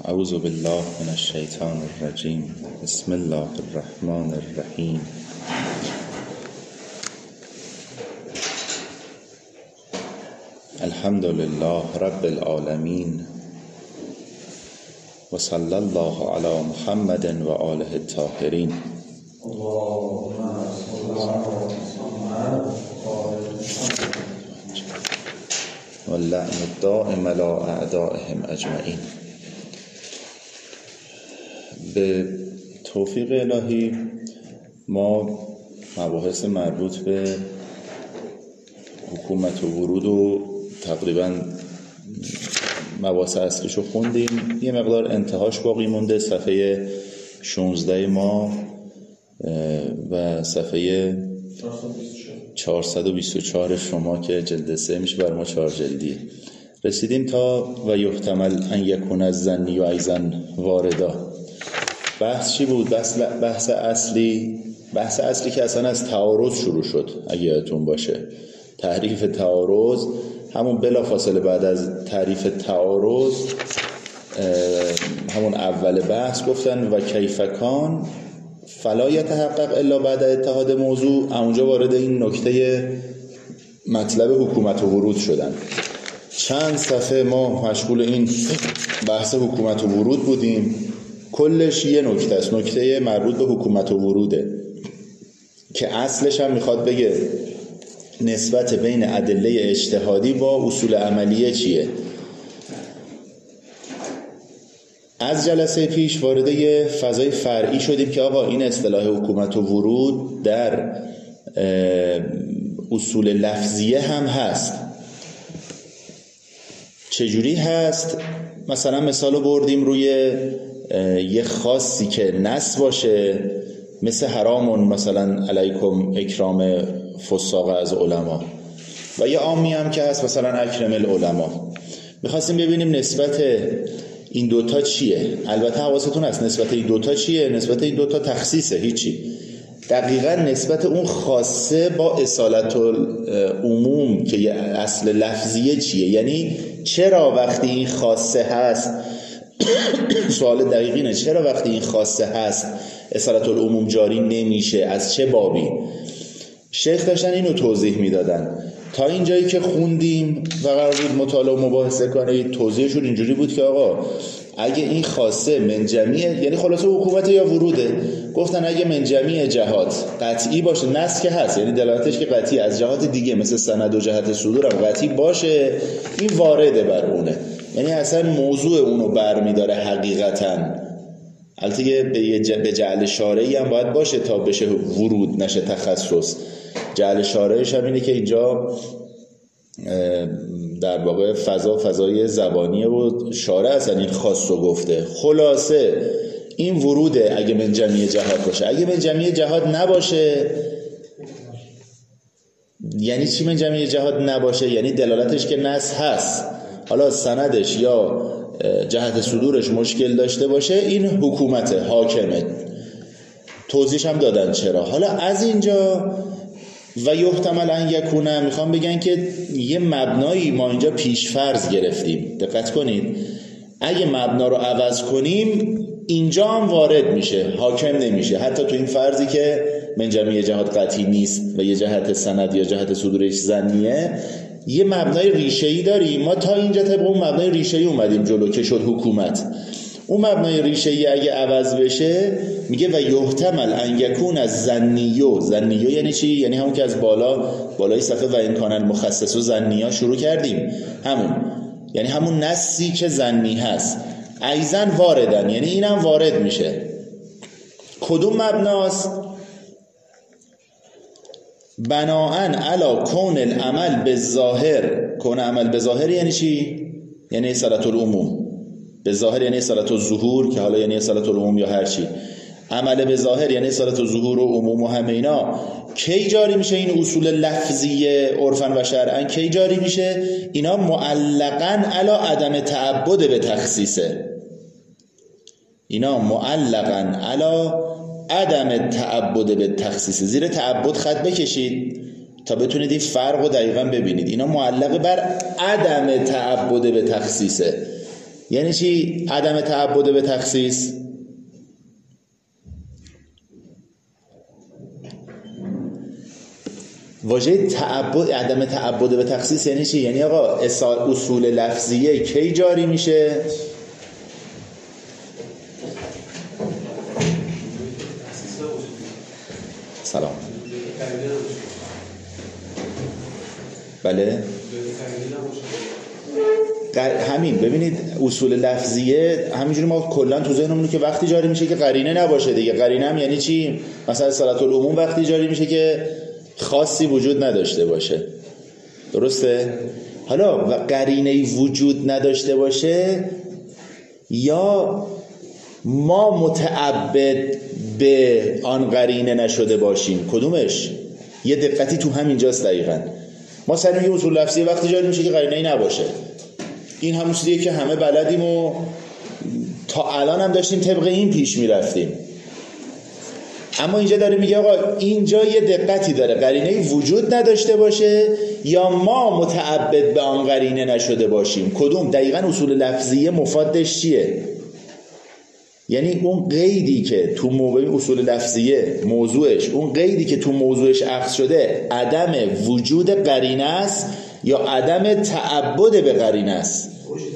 اعوذ بالله من الشیطان الرجیم. بسم الله الرحمن الرحیم. الحمد لله رب العالمین و صلی الله علی محمد و آله الطاهرین. و اللعن الدائم علی اعدائهم اجمعین. به توفیق الهی ما مباحث مربوط به حکومت و ورود و تقریبا مباحث اصلیشو خوندیم. یه مقدار انتهاش باقی مونده، صفحه 16 ما و صفحه 424 شما که جلد 3 میشه، بر ما 4 جلدی رسیدیم تا و یحتمل ان یکون الظنی ایضا واردا. بحث چی بود؟ بحث اصلی که اصلا از تعارض شروع شد. اگه یادتون باشه تعریف تعارض، همون بلافاصله بعد از تعریف تعارض همون اول بحث گفتن و کیفکان فلا یتحقق الا بعد اتحاد موضوع. اونجا وارد این نکته مطلب حکومت و ورود شدن. چند صفحه ما مشغول این بحث حکومت و ورود بودیم. کلش یه نکته است، نکته مربوط به حکومت و وروده که اصلش هم میخواد بگه نسبت بین ادله اجتهادی با اصول عملیه چیه. از جلسه پیش وارد یه فضای فرعی شدیم که آقا این اصطلاح حکومت و ورود در اصول لفظیه هم هست. چجوری هست؟ مثلا مثالو بردیم روی یه خاصی که نص باشه، مثل حرامون مثلا علیکم اکرام فساق از علما، و یه عامی هم که هست مثلا اکرم العلما. میخواستیم ببینیم نسبت این دوتا چیه. البته حواستون هست نسبت این دوتا چیه. نسبت این دوتا تخصیصه، هیچی. دقیقا نسبت اون خاصه با اصالت العموم که یه اصل لفظیه چیه. یعنی چرا وقتی این خاصه هست سوال دقیقینه، چرا وقتی این خاصه هست اصالت العموم جاری نمیشه؟ از چه بابی؟ شیخ داشتن اینو توضیح میدادن. تا اینجایی که خوندیم و قرار بود مطالعه و مباحثه کنه، توضیحشون اینجوری بود که آقا اگه این خاصه من جمیع، یعنی خلاصه حکومت یا وروده، گفتن اگه من جمیع جهات قطعی باشه، نص که هست یعنی دلالتش که قطعی، از جهات دیگه مثل سند و جهت صدور هم قطعی باشه، این وارده بر اونه، یعنی اصلا موضوع اونو برمیداره حقیقتاً. البته به جعل شارعی هم باید باشه تا بشه ورود، نشه تخصص. جعل شارعش هم اینه که اینجا در واقع فضای زبانیه و شارع اصلا این خاصو گفته. خلاصه این وروده اگه من جمیع جهات باشه. اگه من جمیع جهات نباشه یعنی چی؟ من جمیع جهات نباشه یعنی دلالتش که نص هست، حالا سندش یا جهت صدورش مشکل داشته باشه، این حکومت حاکمه. توضیحش هم دادن چرا. حالا از اینجا و یحتمل ان یکونه میخوام بگن که یه مبنایی ما اینجا پیش فرض گرفتیم. دقت کنید، اگه مبنا رو عوض کنیم اینجا هم وارد میشه، حاکم نمیشه. حتی تو این فرضی که من جمیع جهات قطعی نیست و یه جهت سند یا جهت صدورش ظنیه، یه مبنای ریشه‌ای داریم. ما تا اینجا طبق اون مبنای ریشه‌ای اومدیم جلو که شد حکومت. اون مبنای ریشه‌ای اگه عوض بشه میگه و یحتمل ان یکون از ظنیو یعنی چی؟ یعنی همون که از بالای صفحه و این کانال مخصص و ظنیا شروع کردیم، همون یعنی همون نصی که ظنی هست. ایضا واردن یعنی اینم وارد میشه. کدوم مبناست؟ بناءن علی کون العمل بالظاهر. کون عمل بالظاهر یعنی چی؟ یعنی اصالت العموم. بالظاهر یعنی اصالت الظهور که حالا یعنی اصالت العموم یا هر چی. عمل بالظاهر یعنی اصالت الظهور و عموم و همه اینا. کی جاری میشه این اصول لفظیه عرفاً و شرعاً؟ کی جاری میشه؟ اینا معلقاً علی عدم تعبد به تخصیصه. اینا معلقاً علی عدم تعبد به تخصیص. زیر تعبد خط بکشید تا بتونید این فرق رو دقیقاً ببینید. اینا معلق بر عدم تعبد به تخصیصه. یعنی چی عدم تعبد به تخصیص؟ واژه تعبد، عدم تعبد به تخصیص یعنی چی؟ یعنی آقا اصول لفظیه کی جاری میشه؟ سلام. بله همین. ببینید اصول لفظیه همینجوری ما کلا تو ذهنمون که وقتی جاری میشه که قرینه نباشه دیگه. قرینه هم یعنی چی؟ مثلا صلات العموم وقتی جاری میشه که خاصی وجود نداشته باشه، درسته؟ حالا و قرینه‌ای وجود نداشته باشه یا ما متعبد به آن قرینه نشده باشیم، کدومش؟ یه دقتی تو همینجاست دقیقاً. ما سر یه اصول لفظی وقتی جاری میشه که قرینه‌ای نباشه، این همون چیزیه که همه بلدیم و تا الان هم داشتیم طبق این پیش میرفتیم. اما اینجا داره میگه آقا اینجا یه دقتی داره، قرینه‌ای وجود نداشته باشه یا ما متعبد به آن قرینه نشده باشیم. کدوم؟ دقیقاً اصول لفظیه مفادش چیه؟ یعنی اون قیدی که تو اصول لفظیه موضوعش، اون قیدی که تو موضوعش اخذ شده عدم وجود قرینه است یا عدم تعبد به قرینه است.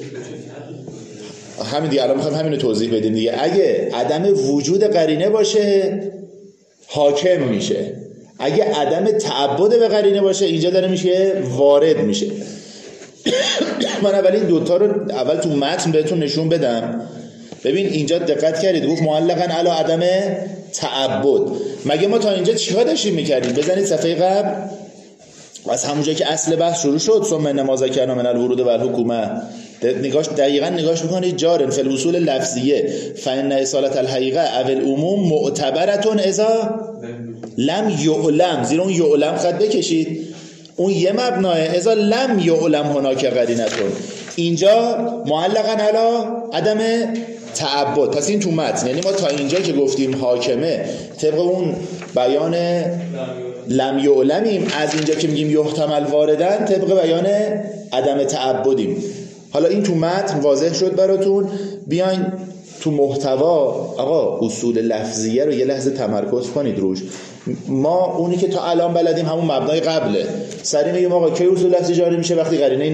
همین دیگه الان میخوایم همین رو توضیح بدیم دیگه. اگه عدم وجود قرینه باشه حاکم میشه، اگه عدم تعبد به قرینه باشه اینجا داره میشه وارد میشه. من اول این دوتا رو اول تو متن بهتون نشون بدم. ببین اینجا دقت کردید گفت معلقاً علی عدم تعبد. مگه ما تا اینجا چیکار داشتیم میکردیم؟ بزنید صفحه قبل از همونجا که اصل بحث شروع شد، ثم انما ذکرنا من الورود و الحکومه، دقیقاً نگاش بکنید جار فی الاصول لفظیه فان اصالت الحقیقه او العموم معتبرتون اذا لم یعلم، زیر اون یعلم خط بکشید، اون یه مبناه، اذا لم یعلم هناک قرینتون، اینجا معلقاً علی عدم تعبد. پس این تو متن، یعنی ما تا اینجا که گفتیم حاکمه طبق اون بیان لم یعلمیم، از اینجا که میگیم یحتمل واردن طبق بیان عدم تعبدیم. حالا این تو متن واضح شد براتون. بیاین تو محتوا آقا اصول لفظیه رو یه لحظه تمرکز کنید روش. ما اونی که تا الان بلدیم همون مبنای قبله، سری میگیم آقا کی اصول لفظی جاری میشه؟ وقتی قرینه‌ای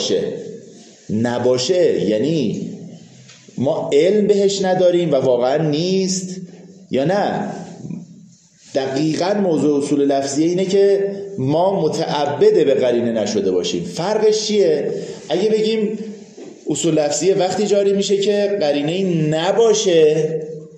نباشه یعنی ما علم بهش نداریم و واقعا نیست یا نه. دقیقاً موضوع اصول لفظیه اینه که ما متعبد به قرینه نشده باشیم. فرقش چیه؟ اگه بگیم اصول لفظیه وقتی جاری میشه که قرینه‌ای نباشه،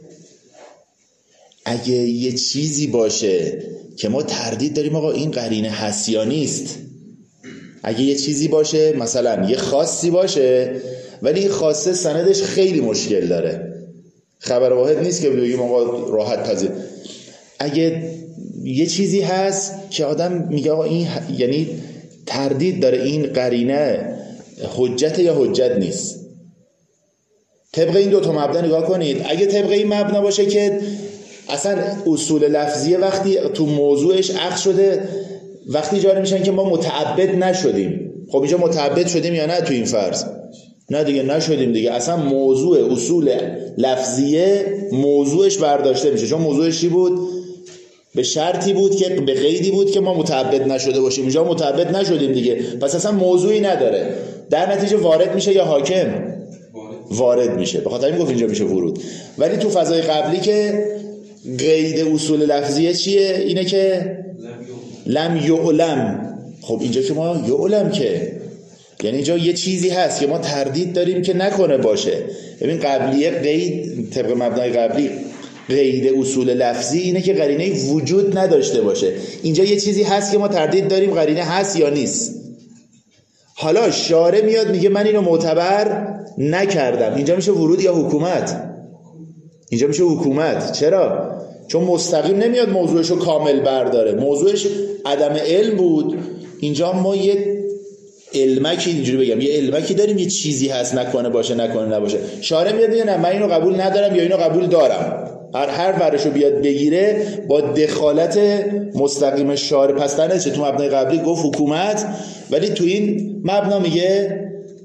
اگه یه چیزی باشه که ما تردید داریم آقا این قرینه هست یا نیست، اگه یه چیزی باشه مثلا یه خاصی باشه ولی این خاصه سندش خیلی مشکل داره، خبر واحد نیست که بگیم آقا راحت پذیر، اگه یه چیزی هست که آدم میگه آقا این یعنی تردید داره این قرینه حجت یا حجت نیست، طبق این دو تا مبنا نگاه کنید. اگه طبق این مبنا باشه که اصلا اصول لفظیه وقتی تو موضوعش عقد شده وقتی جاری میشن که ما متعبد نشدیم، خب اینجا متعبد شدیم یا نه تو این فرض؟ نه دیگه نشدیم دیگه. اصلا موضوع اصول لفظیه موضوعش برداشته میشه، چون موضوعش چی بود؟ به شرطی بود که به قیدی بود که ما متعبد نشده باشیم، اینجا متعبد نشدیم دیگه، پس اصلا موضوعی نداره، در نتیجه وارد میشه یا حاکم؟ وارد میشه، به خاطر این گفت اینجا میشه ورود. ولی تو فضای قبلی که قید اصول لفظیه چیه؟ اینه که لم یعلم. خب اینجا که ما یعلم که یعنی اینجا یه چیزی هست که ما تردید داریم که نکنه باشه. ببین قبلیه قید طبق مبنای قبلی قید اصول لفظی اینه که قرینه وجود نداشته باشه، اینجا یه چیزی هست که ما تردید داریم قرینه هست یا نیست. حالا شارع میاد میگه من اینو معتبر نکردم، اینجا میشه ورود یا حکومت؟ اینجا میشه حکومت. چرا؟ چون مستقیم نمیاد موضوعشو کامل برداره، موضوعش عدم علم بود، اینجا ما یه علمکی، اینجوری بگم یه علمکی داریم، یه چیزی هست نکنه باشه نکنه نباشه. شارع میاد میگه نه من اینو قبول ندارم یا اینو قبول دارم، هر ورشو بیاد بگیره با دخالت مستقیم شارع. پس در نتیجه تو مبنای قبلی گفت حکومت، ولی تو این مبنا میگه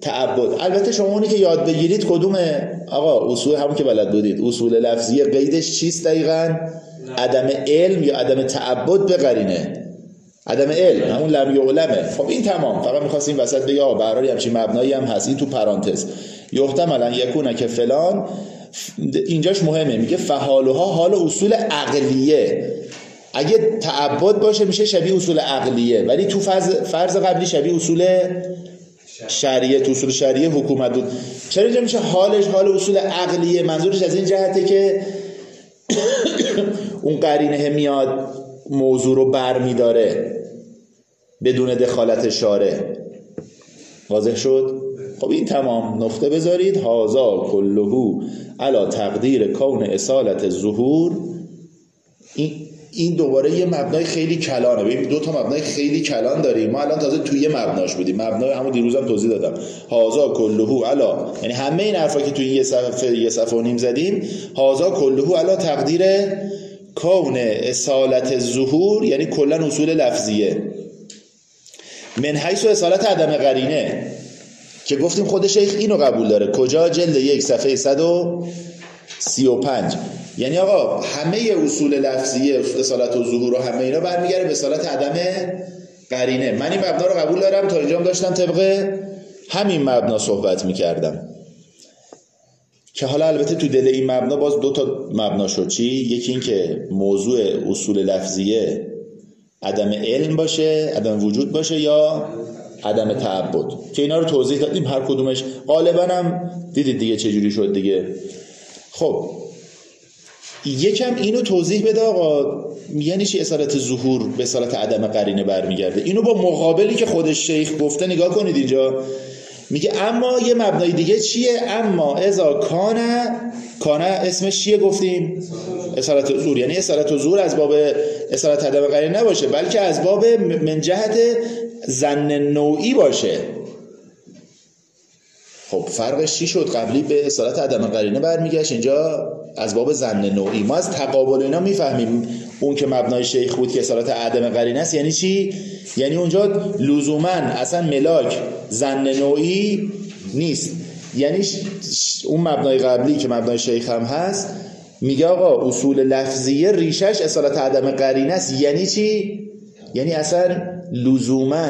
تعبد. البته شما اونی که یاد بگیرید کدومه آقا؟ اصول همون که بلد بودید، اصول لفظی قیدش چیست دقیقاً؟ عدم علم یا عدم تعبد به قرینه. عدم علم همون لم یعلمه. خب این تمام. فقط می‌خواستیم وسط بگم آقا به هر حال همچین مبنایی هم هست. این تو پرانتز یحتمل ان یکون که فلان، اینجاش مهمه، میگه فحالها حال اصول عقلیه. اگه تعبد باشه میشه شبیه اصول عقلیه، ولی تو فرض قبلی شبیه اصول شریعه. تو اصول شریعه حکومت بود. چرا اینجا میشه حالش حال اصول عقلیه؟ منظورش از این جهته که اون قرینه میاد موضوع رو برمیداره بدون دخالت شارع. واضح شد؟ خب این تمام. نقطه بذارید. هازا کلهو علی تقدیر کون اصالت ظهور. این دوباره یه مبنای خیلی کلانه. ببین دو تا مبنای خیلی کلان داریم. ما الان تازه توی مبناش بودیم. مبنای همون دیروزم توضیح دادم. هازا کلهو علی، یعنی همه این حرفا که توی یه صفحه و نیم زدیم، هازا کلهو علی تقدیر کون اصالت ظهور، یعنی کلا اصول لفظیه. من حیث اصالت عدم قرینه که گفتیم خود شیخ اینو قبول داره. کجا؟ جلد 1 صفحه 135. یعنی آقا همه اصول لفظیه، اصالت و ظهور و همه اینا برمیگره به اصالت عدم قرینه. من این مبنا رو قبول دارم. تا اینجا هم داشتم طبق همین مبنا صحبت میکردم که حالا البته تو دل این مبنا باز دو تا مبنا شد. چی؟ یکی این که موضوع اصول لفظیه عدم علم باشه، عدم وجود باشه، یا عدم تعبد، که اینا رو توضیح دادیم هر کدومش. غالبا هم دیدید دیگه چجوری شد دیگه. خب یکم اینو توضیح بده آقا، یعنی چی اصالت ظهور به اصالت عدم قرینه برمیگرده؟ اینو با مقابلی که خود شیخ گفته نگاه کنید. اینجا میگه اما یه مبنای دیگه چیه؟ اما اذا کان اسمش چیه گفتیم؟ اصالت ظهور. یعنی اصالت ظهور از باب اصالت عدم قرینه نباشه، بلکه از باب من جهت ظن نوعی باشه. خب فرقش چی شد؟ قبلی به اصالت عدم قرینه برمیگشت، اینجا از باب ظن نوعی. ما از تقابل اینا میفهمیم اون که مبنای شیخ بود که اصالت عدم قرینه است یعنی چی؟ یعنی اونجا لزوما اصلا ملاک ظن نوعی نیست. یعنی اون مبنای قبلی که مبنای شیخ هم هست میگه آقا اصول لفظیه ریشش اصالت عدم قرینه است. یعنی چی؟ یعنی اصلا لزوما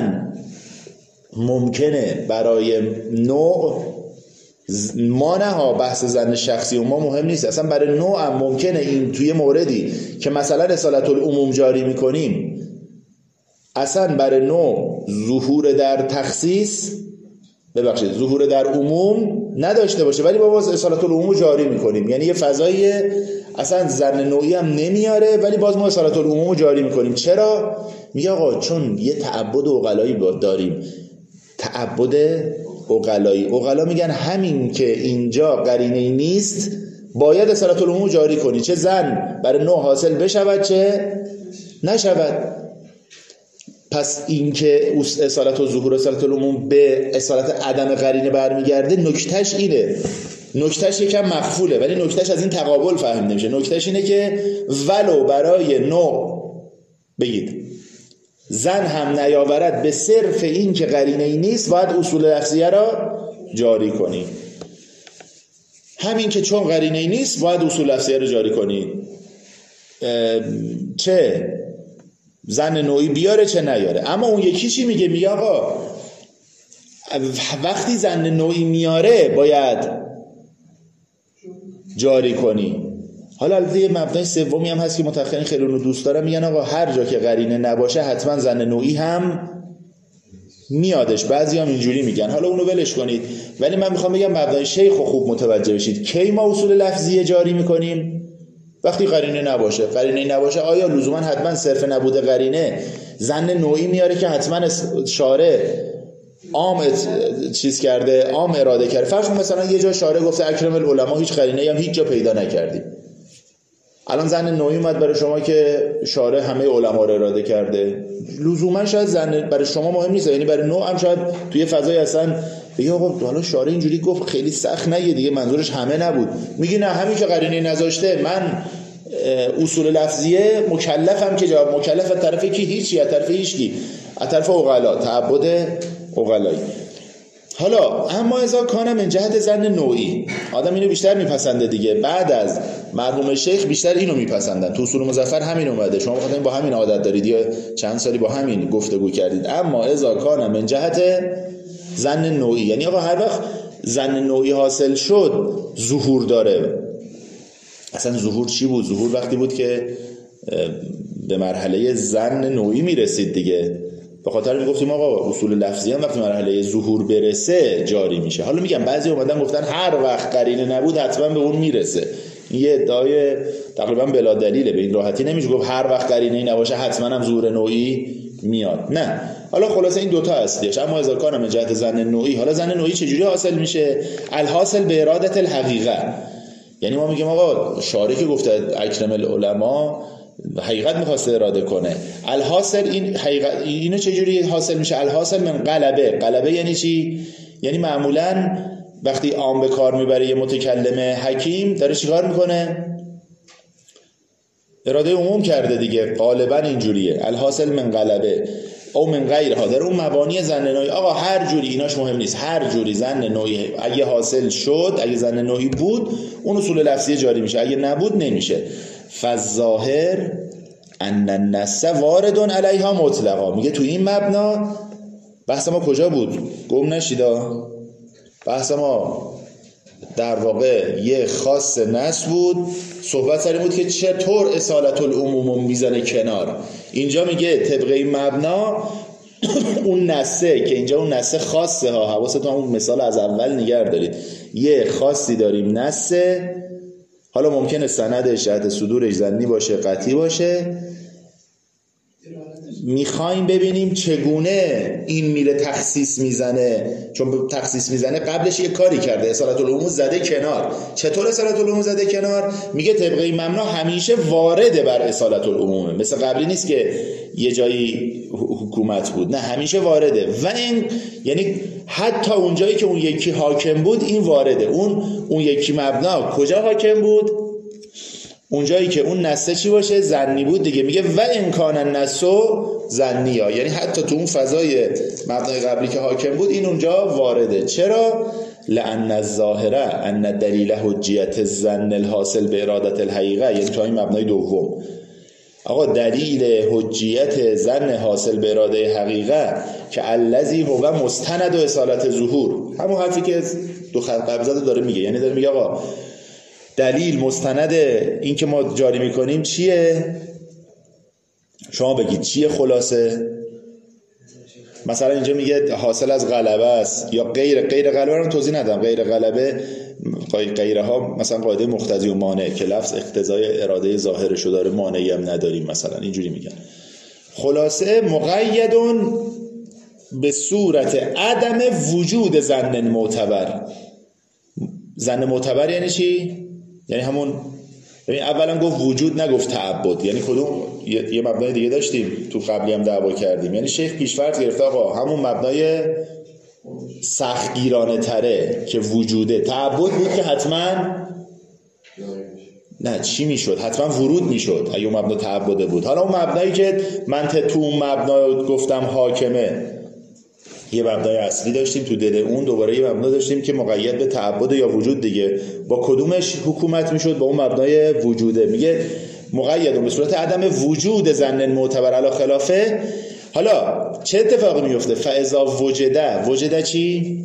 ممکنه برای نوع ما، نه ها بحث ظن شخصی و ما مهم نیست، اصلا برای نوع هم ممکنه این توی موردی که مثلا اصالت العموم جاری میکنیم اصلا برای نوع ظهور در تخصیص، ببخشید ظهور در عموم نداشته باشه، ولی با اصالت العموم جاری میکنیم. یعنی یه فضایی اصلا ظن نوعی هم نمیاره ولی باز ما اصالت العموم جاری میکنیم. چرا؟ میگه آقا چون یه تعبد عقلایی داریم. تعبد عقلایی، عقلا میگن همین که اینجا قرینه نیست باید اصالت العموم جاری کنی، چه ظن برای نوع حاصل بشود چه نشود. پس این که اصالت و ظهور اصالت العموم به اصالت عدم قرینه برمیگرده، نکتهش اینه. نکتهش یکم مخفوله ولی نکتهش از این تقابل فهم نمیشه. نکتهش اینه که ولو برای نوع بگید ظن هم نیاورد به صرف این که قرینه ای نیست باید اصول لفظیه را جاری کنی. همین که چون قرینه ای نیست باید اصول لفظیه را جاری کنی، چه ظن نوعی بیاره چه نیاره. اما اون یکی چی میگه؟ میگه آقا وقتی ظن نوعی میاره باید جاری کنی. حالا البته یه مبنای سومی هم هست که متأخرین خیلی اونو دوست دارن، میگن آقا هر جا که قرینه نباشه حتما ظن نوعی هم میادش. بعضی هم اینجوری میگن، حالا اونو ولش کنید. ولی من میخوام بگم مبنای شیخ رو خوب متوجه بشید. کی ما اصول لفظیه جاری میکنیم؟ وقتی قرینه نباشه. قرینه نباشه آیا لزوما حتما صرف نبوده قرینه ظن نوعی میاره که حتما شارع عام چیز کرده، عام اراده کرده؟ فرض کن مثلا یه جا شارع گفته اکرم العلماء، هیچ قرینه‌ای هم هیچ جا پیدا نکردیم. الان ظن نوعی اومد برای شما که شارع همه علما رو اراده کرده. لزوما شاید ظن برای شما مهم نیست، یعنی برای نوع هم شاید توی فضای اصلا بگی آقا حالا شارع اینجوری گفت خیلی سخت نگه دیگه، منظورش همه نبود. میگی نه، همین که قرینه نذاشته من اصول لفظیه مکلفم که جواب مکلف از طرف کی؟ هیچی، از طرف هیچکی، از طرف عقلا، تعبد عقلایی. حالا اما اذا کان من جهت ظن نوعی، آدم اینو بیشتر میپسنده دیگه، بعد از مرحوم شیخ بیشتر اینو میپسندن. تو اصول مظفر همین اومده، شما بخاطر با همین عادت دارید یا چند سالی با همین گفتگو کردید. اما اذا کان من جهت ظن نوعی، یعنی آقا هر وقت ظن نوعی حاصل شد ظهور داره. اصلا ظهور چی بود؟ ظهور وقتی بود که به مرحله ظن نوعی میرسید دیگه. به خاطر میگفتیم آقا اصول لفظی هم وقتی مرحله ظهور برسه جاری میشه. حالا میگم بعضی اومدن گفتن هر وقت قرینه نبود حتما به اون میرسه. این یه ادعای تقریبا بلا دلیله، به این راحتی نمیشه گفت هر وقت قرینه نباشه حتما هم ظهور نوعی میاد. نه، حالا خلاصه این دوتا اصلیش. اما اذا کان من جهت ظن نوعی، حالا ظن نوعی چجوری حاصل میشه؟ الحاصل به ارادت الحقیقه. یعنی ما میگیم آقا شارح که گفته اکرم العلماء حقیقت میخواسته اراده کنه. الحاصل این حقیقت اینو چجوری حاصل میشه؟ الحاصل من قلبه یعنی چی؟ یعنی معمولا وقتی عام به کار میبره یه متکلم حکیم داره چیکار میکنه؟ اراده عموم کرده دیگه، غالبا اینجوریه. الحاصل من قلبه او من غیرها، در اون مبانی ظن نوعی آقا هر جوری، ایناش مهم نیست، هر جوری ظن نوعی اگه حاصل شد، اگه ظن نوعی بود اون اصول لفظی جاری میشه، اگه نبود نمیشه. فالظاهر ان النص وارد علیها مطلقا. میگه تو این مبنا بحث ما کجا بود؟ گم نشیدا. بحث ما در واقع یه خاص نص بود، صحبت سر این بود که چطور اصالت العموم میزنه کنار. اینجا میگه طبق این مبنا اون نصه که اینجا اون نصه خاصه ها، حواستون اون مثال از اول نگه دارید، یه خاصی داریم نصه، حالا ممکنه سندش جهت صدورش ظنی باشه قطعی باشه، میخوایم ببینیم چگونه این میره تخصیص میزنه. چون تخصیص میزنه قبلش یه کاری کرده، اصالت العموم زده کنار. چطور اصالت العموم زده کنار؟ میگه طبق این مبنا همیشه وارده بر اصالت العمومه، مثل قبلی نیست که یه جایی حکومت بود، نه همیشه وارده. و این یعنی حتی اون جایی که اون یکی حاکم بود این وارده. اون یکی مبنا کجا حاکم بود؟ اون جایی که اون نصه چی باشه؟ ظنی بود دیگه. میگه و امکان النص ظنی‌ها، یعنی حتی تو اون فضای مبنای قبلی که حاکم بود این اونجا وارده. چرا؟ لأن الظاهره ان دلیل حجیت الظن الحاصل به ارادت الحقیقه، یعنی تو این مبنای دوم آقا دلیل حجیت ظن حاصل به اراده حقیقه که الذی هو مستند و اصالت ظهور، همون حرفی که دو خط قبضه داره میگه. یعنی داره میگه آقا دلیل مستند این که ما جاری میکنیم چیه؟ شما بگید چیه خلاصه؟ مثلا اینجا میگه حاصل از غلبه است یا غیر غلبه رو توضیح ندم. غیر غلبه غیره ها مثلا قاعده مقتضی و مانع که لفظ اقتضای اراده ظاهرشو داره، مانعی هم نداریم مثلا، اینجوری میگن. خلاصه مقیدون به صورت عدم وجود ظن معتبر. ظن معتبر یعنی چی؟ یعنی همون، یعنی اولا گفت وجود نگفت تعبد. یعنی کدوم؟ یه مبنای دیگه داشتیم تو قبلی هم دعوا کردیم، یعنی شیخ پیش‌فرض گرفته آقا همون مبنای سختگیرانه تره که وجوده تعبد بود که حتما نه چی میشد؟ حتما ورود میشد اگه اون مبنا تعبده بود. حالا اون مبنایی که من تو اون مبنا گفتم حاکمه، یه مبنای اصلی داشتیم تو دل اون، دوباره یه مبنا داشتیم که مقید به تعبد یا وجود دیگه. با کدومش حکومت میشد؟ با اون مبنای وجوده. میگه مقید به صورت عدم وجود ظن معتبر علی خلافه. حالا چه اتفاقی میفته؟ فاذا وجده چی؟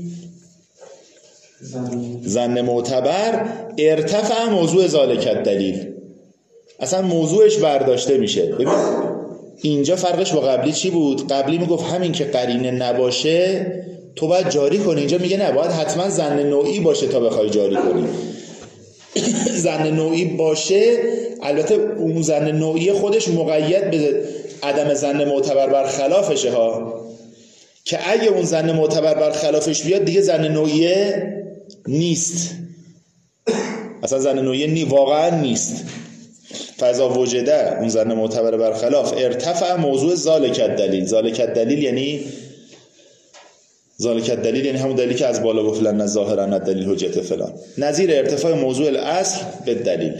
ظن معتبر ارتفع موضوع ذالک الدلیل، اصلا موضوعش برداشته میشه. ببین اینجا فرقش با قبلی چی بود؟ قبلی میگفت همین که قرینه نباشه تو باید جاری کنی، اینجا میگه نه، باید حتما ظن نوعی باشه تا بخوای جاری کنی. ظن نوعی باشه، البته اون ظن نوعی خودش مقید به عدم ظن معتبر بر خلافشه ها، که اگه اون ظن معتبر بر خلافش بیاد دیگه ظن نوعیه نیست، اصلا ظن نوعیه واقعا نیست. فاذا وجده اون ظن معتبر برخلاف ارتفع موضوع ذالک الدلیل. ذالک الدلیل یعنی همون دلیلی که از بالا گفتن ظاهرا الدلیل حجت فلان، نظیر ارتفاع موضوع الاصل به دلیل.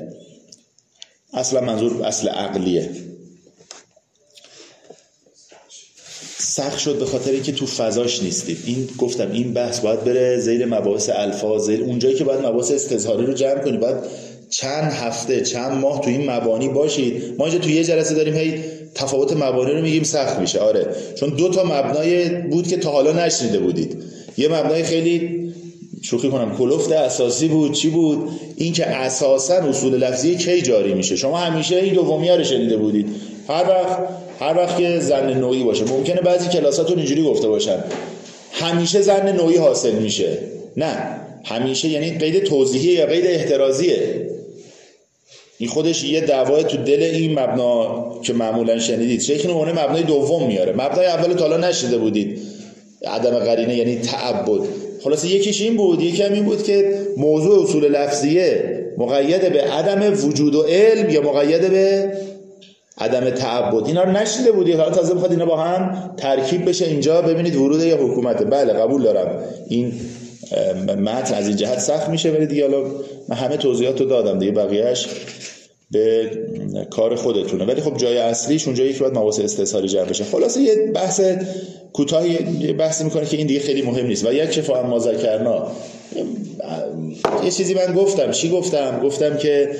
اصلا منظور اصل عقلیه. سخت شد به خاطر اینکه تو فضاش نیستید. این گفتم این بحث باید بره زیر مباحث الفاظ، زیر اونجایی که باید مباحث استظهاری رو جمع کنید، باید چند هفته چند ماه تو این مبانی باشید. ما اینجا تو یه جلسه داریم هی تفاوت مبانی رو میگیم، سخت میشه. آره، چون 2 تا مبنای بود که تا حالا نشنیده بودید. یه مبنای خیلی شوخی کنم کلفت اساسی بود. چی بود؟ این که اساساً اصول لفظی کی جاری میشه. شما همیشه این دومیه رو شنیده بودید. هر وقت که ظن نوعی باشه، ممکنه بعضی کلاساتون اینجوری گفته باشن همیشه ظن نوعی حاصل میشه. نه، همیشه یعنی قید توضیحی یا قید احترازیه. این خودش یه دعوای تو دل این مبنا که معمولا شنیدید. شیخ نمونه مبنای دوم میاره، مبنای اول تا حالا نشیده بودید، عدم قرینه یعنی تعبد. خلاصه یکیش این بود، یکی هم این بود که موضوع اصول لفظیه مقید به عدم وجود و علم یا مقید به عدم تعبد. اینا رو نشیده بودید، حالا تازه میخواد اینا با هم ترکیب بشه. اینجا ببینید ورود یه حکومته. بله قبول دارم این متن از این جهت سخت میشه، ولی دیگه حالا من همه توضیحات رو دادم دیگه، بقیهش به کار خودتونه. ولی خب جای اصلیش اونجایی که باید مباحث استظهاری جمع بشه. خلاصه یه بحث کوتاهی بحثی میکنه که این دیگه خیلی مهم نیست. و یک شفاء ما ذکرنا، یه چیزی من گفتم. چی گفتم که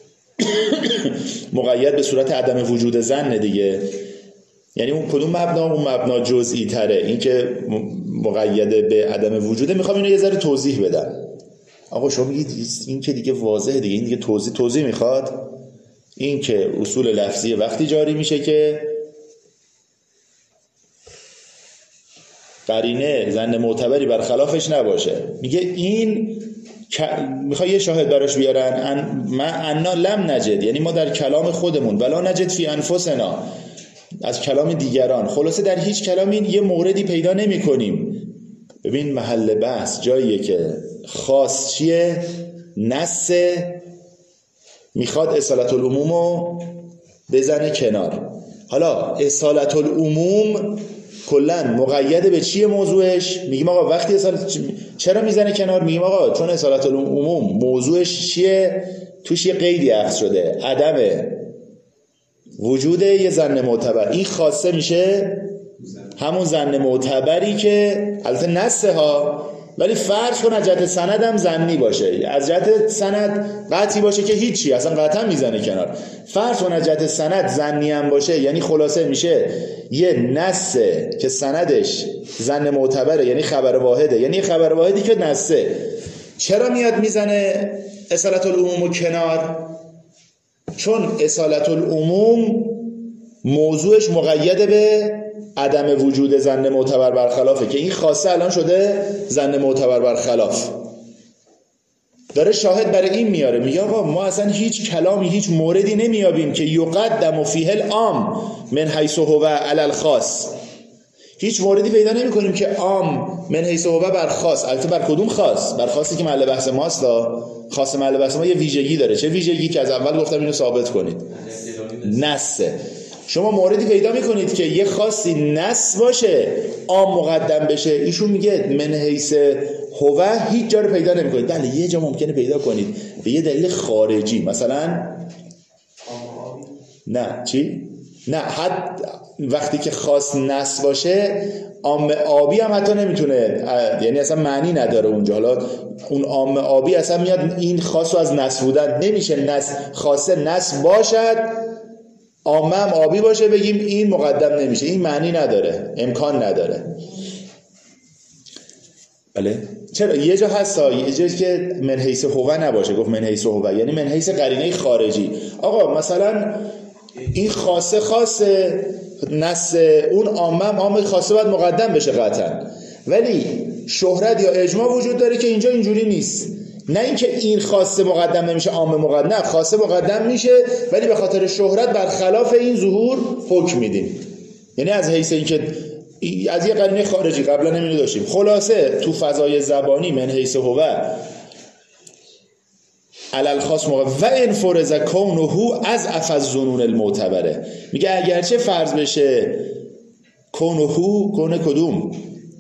مقید به صورت عدم وجود ظن دیگه. یعنی اون کدوم مبنا؟ اون مبنا جزئی تره، این که مقید به عدم وجوده. میخوام اینو یه ذره توضیح بدم. آقا شما میگید این که دیگه واضحه دیگه، این دیگه توضیح میخواد. این که اصول لفظی وقتی جاری میشه که قرینه ظن معتبری برخلافش نباشه. میگه این میخوای یه شاهد براش بیارن، ما انا لم نجد، یعنی ما در کلام خودمون، ولا نجد فی انفسنا، از کلام دیگران. خلاصه در هیچ کلامی یه موردی پیدا نمی کنیم. ببین محل بحث جاییه که خاص چیه؟ نص میخواد اصالت العموم رو بزنه کنار. حالا اصالت العموم کلن مقید به چیه موضوعش؟ میگیم آقا وقتی چرا میزنه کنار؟ میگیم آقا چون اصالت العموم موضوعش چیه؟ توش یه قیدی اخذ شده، عدم وجود یه ظن معتبر. این خاصه میشه همون ظن معتبری که البته نصه ها، ولی فرض کن از جهت سند هم ظنی باشه، از جهت سند قطعی باشه که هیچی، اصلا قطعا میزنه کنار. فرض کن از جهت سند ظنی هم باشه، یعنی خلاصه میشه یه نصه که سندش ظن معتبره، یعنی خبر واحده، یعنی خبر واحدی که نصه. چرا میاد میزنه اصالت العموم کنار؟ چون اصالت العموم موضوعش مقید به عدم وجود ظن معتبر برخلافه، که این خاصه الان شده ظن معتبر برخلاف. داره شاهد برای این میاره، میگه آقا ما اصلا هیچ کلامی، هیچ موردی نمیابیم که یقدم فیه العام من حیث هو علی الخاص. هیچ موردی پیدا نمی کنیم که عام من حیث هو بر خاص. البته بر کدوم خاص؟ بر خاصی که محل بحث ماست. خاص محل بحث ما یه ویژگی داره. چه ویژگی؟ که از اول گفتم اینو ثابت کنید، نصه. شما موردی پیدا میکنید که یه خاصی نص باشه، عام مقدم بشه. ایشون میگه من حیث هو هیچ جا رو پیدا نمیکنید. بله یه جا ممکنه پیدا کنید به یه دلیل خارجی، مثلا نه چی؟ نه حد وقتی که خاص نص باشه، عام آبی هم حتی نمیتونه، یعنی اصلا معنی نداره اونجا. حالا اون عام آبی اصلا میاد این خاص رو از نص بودن نمیشه، نص خاصه نص باشد، عامه هم آبی باشه، بگیم این مقدم نمیشه. این معنی نداره، امکان نداره. بله چرا؟ یه جا هستا، یه جایی که من حیث هو نباشه، گفت من حیث هو، یعنی من حیث قرینه خارجی. آقا مثلا این خاصه نص اون عام خاصه باید مقدم بشه قطعا، ولی شهرت یا اجماع وجود داره که اینجا اینجوری نیست. نه اینکه این خاصه مقدم نمیشه عام مقدم، نه خاصه مقدم میشه ولی به خاطر شهرت برخلاف این ظهور حکم میدیم. یعنی از حیث اینکه از یه قرینه خارجی قبلا نمیدونیم داشتیم. خلاصه تو فضای زبانی من حیث هو علل خاص موقع و انفرز کونه از الظنون المعتبره. میگه اگرچه فرض بشه کونه کدوم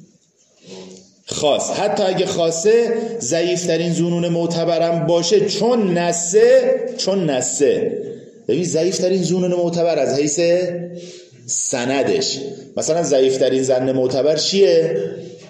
خاص، حتی اگه خاصه ضعیفترین ظنون معتبرم باشه، چون نسه ببین ضعیفترین ظنون معتبر از حیث سندش. مثلا ضعیف‌ترین ظن معتبر چیه؟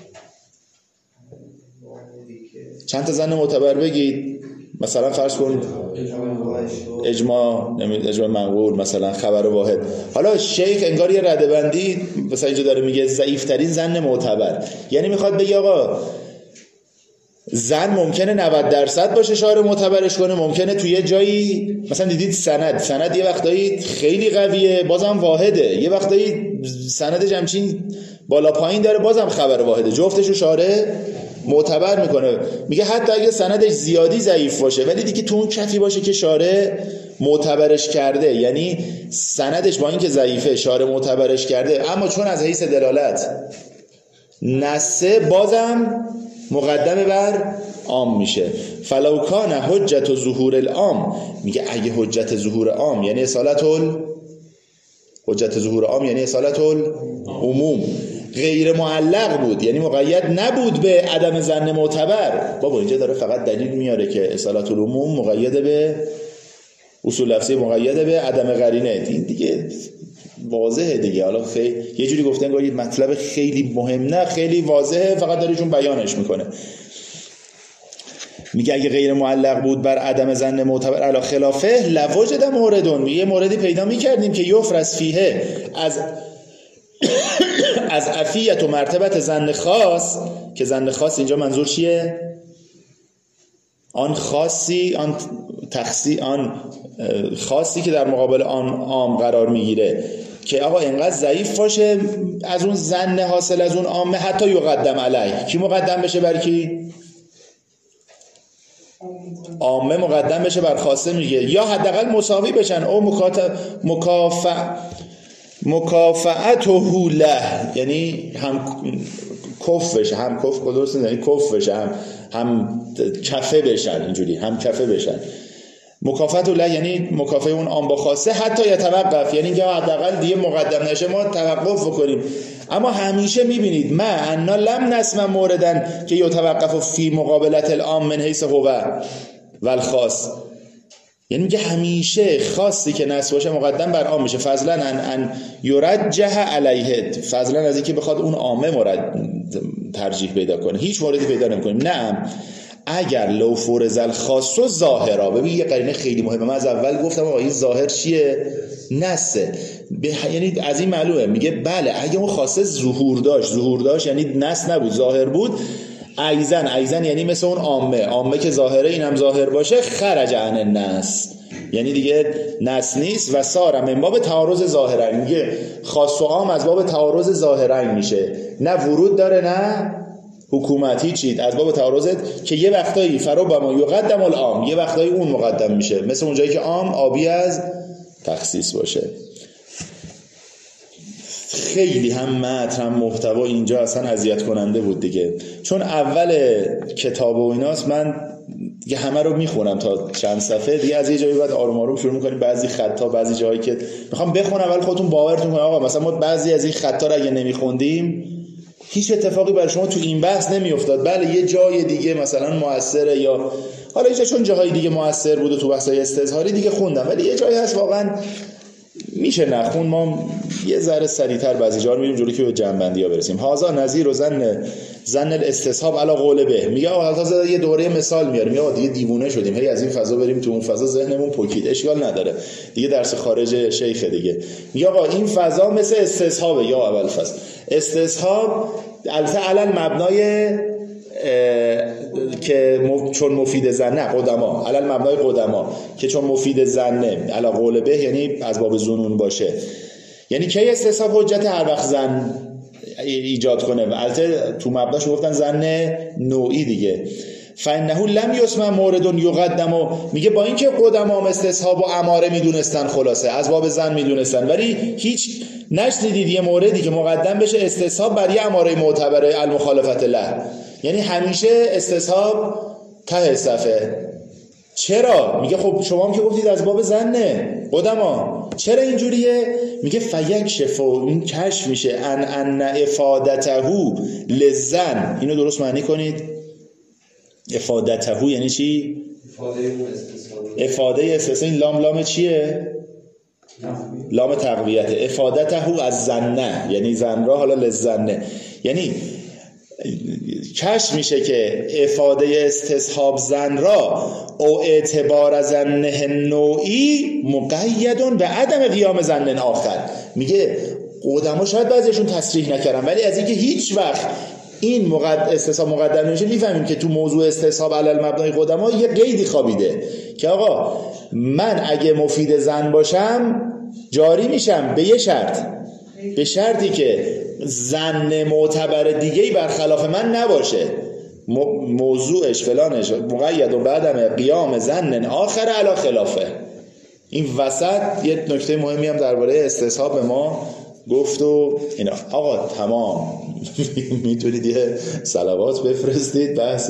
چند تا ظن معتبر بگید. مثلا فرض کن اجماع منقول، مثلا خبر واحد. حالا شیخ انگار یه ردبندی مثلا اینجا داره میگه ضعیف‌ترین ظن معتبر، یعنی میخواد بگه آقا ظن ممکنه 90% باشه شارع معتبرش کنه، ممکنه توی یه جایی مثلا دیدید سند یه وقتایی خیلی قویه بازم واحده، یه وقتایی سندش همچین بالا پایین داره بازم خبر واحده، جفتشو شارع معتبر میکنه. میگه حتی اگه سندش زیادی ضعیف باشه ولی دیگه تو اون کفی باشه که شارع معتبرش کرده، یعنی سندش با اینکه ضعیفه شارع معتبرش کرده، اما چون از حیث دلالت نسه بازم مقدمه بر عام میشه. فلو کان حجت ظهور العام، میگه اگه حجت ظهور عام یعنی حجت ظهور عام یعنی اصالت العموم غیر معلق بود، یعنی مقید نبود به عدم ظن معتبر. بابا اینجا داره فقط دلیل میاره که اصالت العموم مقید به اصول لفظی، مقید به عدم قرینه. این دیگه واضحه دیگه. حالا یه جوری گفتن که یه مطلب خیلی مهم، نه خیلی واضحه، فقط داره چون بیانش میکنه. میگه اگه غیر معلق بود بر عدم ظن معتبر علی خلافه لوجد موردون، یه موردی پیدا میکردیم که یفرض فیه از عفیت و مرتبت ظن خاص، که ظن خاص اینجا منظور چیه؟ آن خاصی، آن تخصیص، آن خاصی که در مقابل آن عام قرار میگیره، که آقا اینقدر ضعیف باشه از اون ظن حاصل از اون عامه حتی یقدم علیه. کی مقدم بشه بر کی؟ عامه مقدم بشه بر خاصه، میگه یا حداقل مساوی بشن او مکافعته له، یعنی هم کف بشه، هم کف درست نیست، یعنی کف بشه، هم کفه بشن، اینجوری هم کفه بشن. مکافعت له یعنی مکافئه اون عام با خاصه، حتی یتوقف یعنی که حداقل دیگه مقدم نشه ما توقف بکنیم. اما همیشه میبینید ما انا لم نسمع موردن که یتوقف فی مقابلت العام من حیث هو والخاص، یعنی میگه همیشه خاصی که نص باشه مقدم بر عام میشه، فضلا ان یرجح علیه، فضلا از اینکه بخواد اون عامه ترجیح پیدا کنه. هیچ موردی پیدا نمی‌کنیم. نه اگر لو فرض الخاص و ظاهرا، ببین یه قرینه خیلی مهمه، من از اول گفتم آقا این ظاهر چیه؟ نسه، یعنی از این معلومه. میگه بله اگه اون خاصه ظهور داشت یعنی نس نبود ظاهر بود، ایزن یعنی مثل اون عامه که ظاهره اینم ظاهر باشه، خرج عن النس یعنی دیگه نس نیست، و سار من باب تعارض ظاهرین، میگه خاص و عام از باب تعارض ظاهرین میشه، نه ورود داره نه حکومتی چید، از باب تعارضت که یه وقتایی فربما یقدم العام، یه وقتایی اون مقدم میشه، مثل اونجایی که عام آبی از تخصیص باشه. خیلی هم متن هم محتوا اینجا اصلا اذیت کننده بود دیگه، چون اول کتاب و ایناست من دیگه همه رو میخونم تا چند صفحه دیگه، از یه جایی بعد آروم آروم شروع میکنیم بعضی خطا، بعضی جایی که میخوام بخونم ولی خودتون باورتون کنه آقا مثلا ما بعضی از این خطا رو اگه نمیخوندیم هیچ اتفاقی برای شما تو این بحث نمیافتاد. بله یه جای دیگه مثلا موثره، یا حالا اینجا چون جاهای دیگه موثر بود تو بحث‌های استظهاری دیگه خوندم، ولی یه جایی هست واقعا میشه نخون، ما یه ذره سریعتر بعضی جا رو میریم جلوی که به جنبندی‌ها برسیم. هازا نظیر و زن الاستصحاب علی قول به، میگه آقا تازه یه دوره مثال میاریم، یا دیگه دیوونه شدیم هی از این فضا بریم تو اون فضا، ذهنمون پکید، اشکال نداره دیگه، درس خارج شیخ دیگه. میگه آقا این فضا مثل استصحابه، یا اول فصل استصحاب البته علل مبنای که چون مفید زنه قدما، علل مبنای قدما که چون مفید زنه علی قول به یعنی از باب ظنون باشه، یعنی که استصحاب حجت هر وقت زن ایجاد کنه، البته تو مبناش گفتن زن نوعی دیگه. فانه لم یسمع مورد یقدم، میگه با اینکه قدما استصحاب و اماره میدونستن، خلاصه از باب زن میدونستن، ولی هیچ نشنیدید یه موردی که مقدم بشه استصحاب بر یه اماره معتبره المخالفت له، یعنی همیشه استصحاب ته صفحه. چرا؟ میگه خب شما هم که گفتید از باب زنه قدما، چرا اینجوریه؟ میگه فیکشف، این کشف میشه ان افادته لزن، اینو درست معنی کنید. افادته یعنی چی؟ افاده استصحاب، این لام چیه؟ لام تقویت، افادته از زنه، یعنی زن را حالا لزنه، یعنی کشف میشه که افاده استصحاب زن را او اعتبار زنه نوعی مقیدون به عدم قیام زن آخر. میگه قدما شاید بعضیشون تصریح نکردن، ولی از اینکه هیچ وقت این استصحاب مقدم نمیشه میفهمیم که تو موضوع استصحاب علی مبنای قدما یه قیدی خوابیده که آقا من اگه مفید زن باشم جاری میشم به یه شرط، به شرطی که زن معتبر دیگه‌ای برخلاف من نباشه، موضوعش فلانش مقید و بعدم قیام زن آخر علی خلافه. این وسط یه نکته مهمی هم درباره استصحاب به ما گفت و اینا. آقا تمام میتونید یه صلوات بفرستید، بحث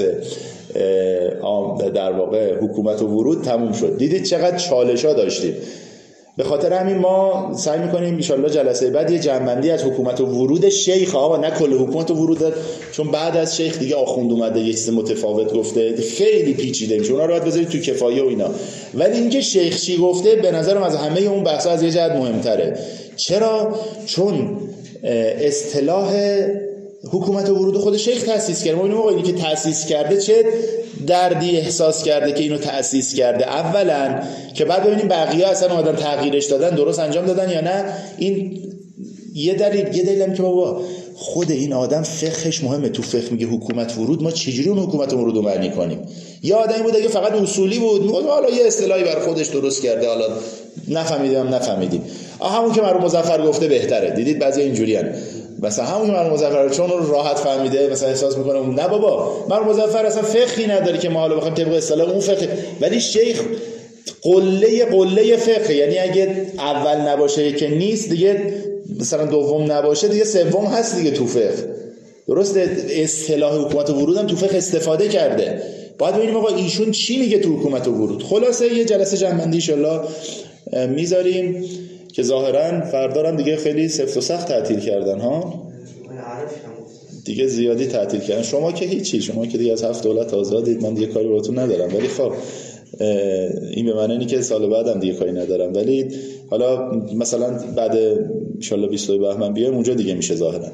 در واقع حکومت و ورود تموم شد. دیدید چقدر چالشا داشتیم. به خاطر همین ما سعی میکنیم ان شاءالله جلسه بعد یه جنبندی از حکومت و ورود شیخ، آقا نه کل حکومت و ورود، چون بعد از شیخ دیگه آخوند اومده یه چیز متفاوت گفته، خیلی پیچیده میشه، اونا رو باید بذارید تو کفایه و اینا. ولی اینکه شیخ چی گفته به نظرم از همه اون بحثا از یه جهت مهمتره. چرا؟ چون اصطلاح حکومت و ورود خود شیخ تأسیس کرده. ما ببینیم آقا اینی که تأسیس کرده چه دردی احساس کرده که اینو تأسیس کرده، اولا که بعد ببینیم بقیه اصلا اومدن تغییرش دادن، درست انجام دادن یا نه. این یه دلیلم که بابا خود این آدم فقهش مهمه، تو فقه میگه حکومت ورود، ما چجوری اون حکومت ورود رو معنی کنیم؟ یه آدمی بود که فقط اصولی بود، حالا یه اصطلاحی برای خودش درست کرده، حالا نفهمیدیم. همون که مرحوم مظفر گفته بهتره. دیدید بعضی اینجوریان، مثلا همون که مرحوم مظفر چون رو راحت فهمیده مثلا احساس میکنه نه بابا مرحوم مظفر اصلا فقهی نداره که ما حالا بخوایم طبق اصطلاح اون فقه، ولی شیخ قله فقه، یعنی اگه اول نباشه که نیست دیگه، مثلا دوم نباشه دیگه سوم هست دیگه تو فقه. درسته؟ اصطلاح حکومت و ورود هم تو فقه استفاده کرده. باید ببینیم آقا ایشون چی میگه تو حکومت و ورود. خلاصه یه جلسه جنبندی ان شاءالله میذاریم که ظاهرا فردا هم دیگه خیلی سفت و سخت تعطیل کردن ها، دیگه زیادی تعطیل کردن. شما که هیچی، شما که دیگه از 7 دولت آزادید، من دیگه کاری باهاتون ندارم. ولی خب این به معنی اینه که سال بعدم دیگه کاری ندارم، ولی حالا مثلا بعد ان شاء الله 22 بهمن بیایم اونجا دیگه میشه ظاهرا.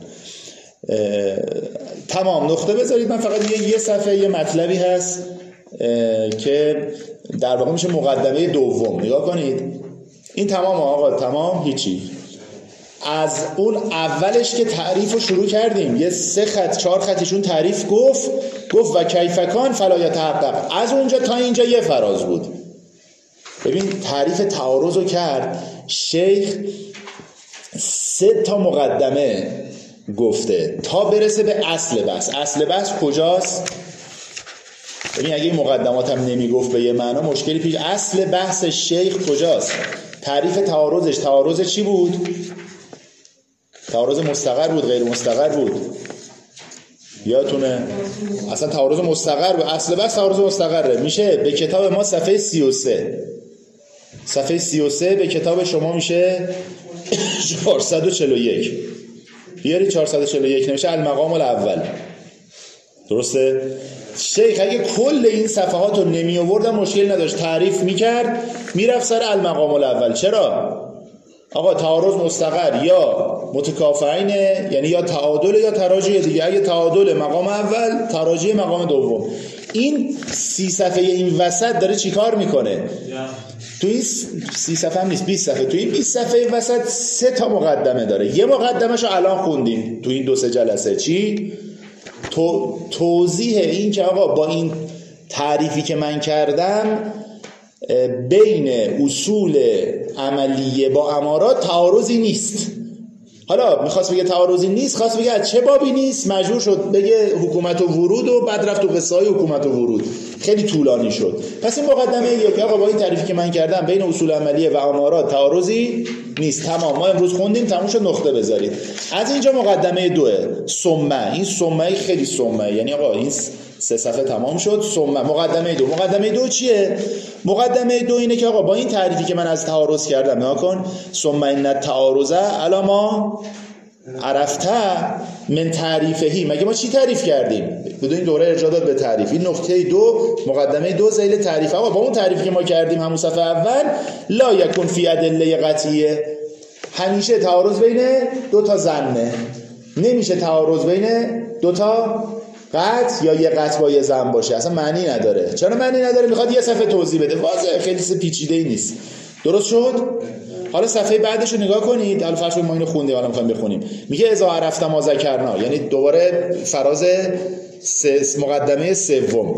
تمام نقطه بذارید. من فقط یه صفحه یه مطلبی هست که در واقع میشه مقدمه دوم، نگاه کنید. این تمام آقا، تمام، هیچی. از اون اولش که تعریف رو شروع کردیم، یه 3 خط 4 خطشون تعریف گفت و کیفکان فلا یتحقق. از اونجا تا اینجا یه فراز بود. ببین تعریف تعارض رو کرد شیخ، 3 تا مقدمه گفته تا برسه به اصل بحث. اصل بحث کجاست؟ ببین اگه این مقدمات هم نمیگفت به یه معنا مشکلی پیش. اصل بحث شیخ کجاست؟ تعریف تعارضش، تعارض چی بود؟ تعارض مستقر بود، غیر مستقر بود؟ یادتونه؟ اصلا تعارض مستقر بود. اصل بحث تعارض مستقره. میشه به کتاب ما صفحه 33. صفحه 33 به کتاب شما میشه 441. بیاری 441 نمیشه المقام الاول. درسته؟ شیخ اگه کل این صفحات رو نمی آوردن مشکل نداشت، تعریف میکرد میرفت سر المقام الاول. چرا؟ آقا تعارض مستقر یا متکافئینه، یعنی یا تعادل یا تراجع دیگه. اگه تعادل مقام اول، تراجع مقام دوم. این 30 صفحه این وسط داره چی کار میکنه؟ تو این 30 صفحه هم نیست، 20 صفحه. تو این 20 صفحه وسط 3 تا مقدمه داره. یه مقدمه‌شو الان خوندیم تو این 2-3 جلسه. چی؟ توضیح این که آقا با این تعریفی که من کردم بین اصول عملیه با امارات تعارضی نیست. حالا میخواست بگه تعارضی نیست، خواست بگه از چه بابی نیست، مجبور شد بگه حکومت و ورود و بعد رفت تو قصه های حکومت و ورود، خیلی طولانی شد. پس این مقدمه ایه که آقا با این تعریفی که من کردم بین اصول عملیه و امارات تعارضی نیست. تمام، ما امروز خوندیم، تموم شد، نقطه بذارید. از اینجا مقدمه 2 ثمه. این ثمه خیلی ثمه، یعنی آقا این 3 صفحه تمام شد. ثمه مقدمه 2. مقدمه 2 چیه؟ مقدمه 2 اینه که آقا با این تعریفی که من از تعارض کردم، نگاه کن، ثم ان التعارض علی ما عرفته من تعریفهی. مگه ما چی تعریف کردیم؟ بدون این دوره ارجاع داد به تعریف. این نقطه 2 مقدمه 2 ذیل تعریف. آقا با اون تعریفی که ما کردیم همون صفحه اول، لا یکون فی ادله قطعیه، همیشه تعارض بین دو تا زنه، نمیشه تعارض بین دو تا قطع یا یه قطع با یه زن باشه، اصلا معنی نداره. چرا معنی نداره؟ میخواد یه صفحه توضیح بده، واضحه، خیلی پیچیده‌ای نیست. درست شد؟ حالا صفحه بعدش رو نگاه کنید. حالا فرض کنید ما اینو خوندیم، حالا می‌خوایم بخونیم. میگه اذا عرفت ما ذکرنا، یعنی دوباره فراز مقدمه سوم.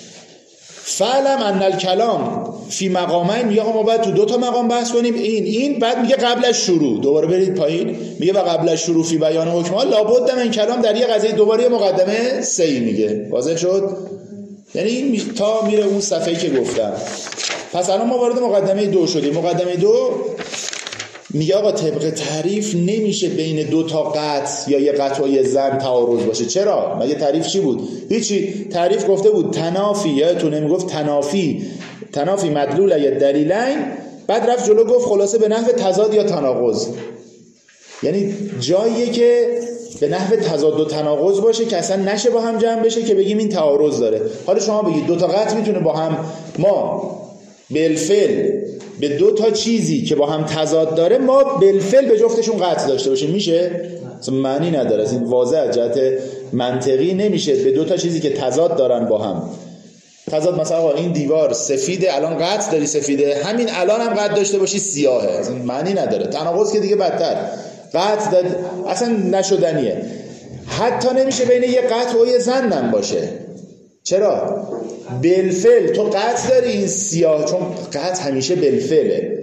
فعلم ان الکلام فی مقامین، میگه ما باید تو دو تا مقام بحث کنیم. این بعد میگه قبل از شروع، دوباره برید پایین، میگه و قبل از شروع فی بیان حکمها لابد من کلام، در یه قضیه دوباره مقدمه سه‌ای میگه. واضح شد؟ یعنی تا میره اون صفحه‌ای که گفتم. پس الان ما وارد مقدمه 2 شدیم. مقدمه 2 میگه آقا طبق تعریف نمیشه بین دو تا قطع یا یه قطع و یه زن تعارض باشه. چرا؟ مگه تعریف چی بود؟ هیچی. تعریف گفته بود تنافی، یادتونه میگفت تنافی مدلول یا دلیلین، بعد رفت جلو گفت خلاصه به نحو تضاد یا تناقض. یعنی جاییه که به نحو تضاد و تناقض باشه که اصلا نشه با هم جمع بشه که بگیم این تعارض داره. حالا شما بگید دو تا قطع میتونه با هم، ما بالفعل به دو تا چیزی که با هم تضاد داره ما بالفعل به جفتشون قطع داشته باشیم، میشه؟ اصلا معنی نداره. از این واضح از جهت منطقی نمیشه به دو تا چیزی که تضاد دارن با هم تضاد. مثلا این دیوار سفیده، الان قطع داری سفیده، همین الان هم قطع داشته باشی سیاهه، اصلا معنی نداره. تناقض که دیگه بدتر، قطع داد اصلا نشدنیه. حتی نمیشه بین یه قطع و یه زن باشه. چرا؟ بالفعل تو قطع داری این سیاه، چون قطع همیشه بالفعله،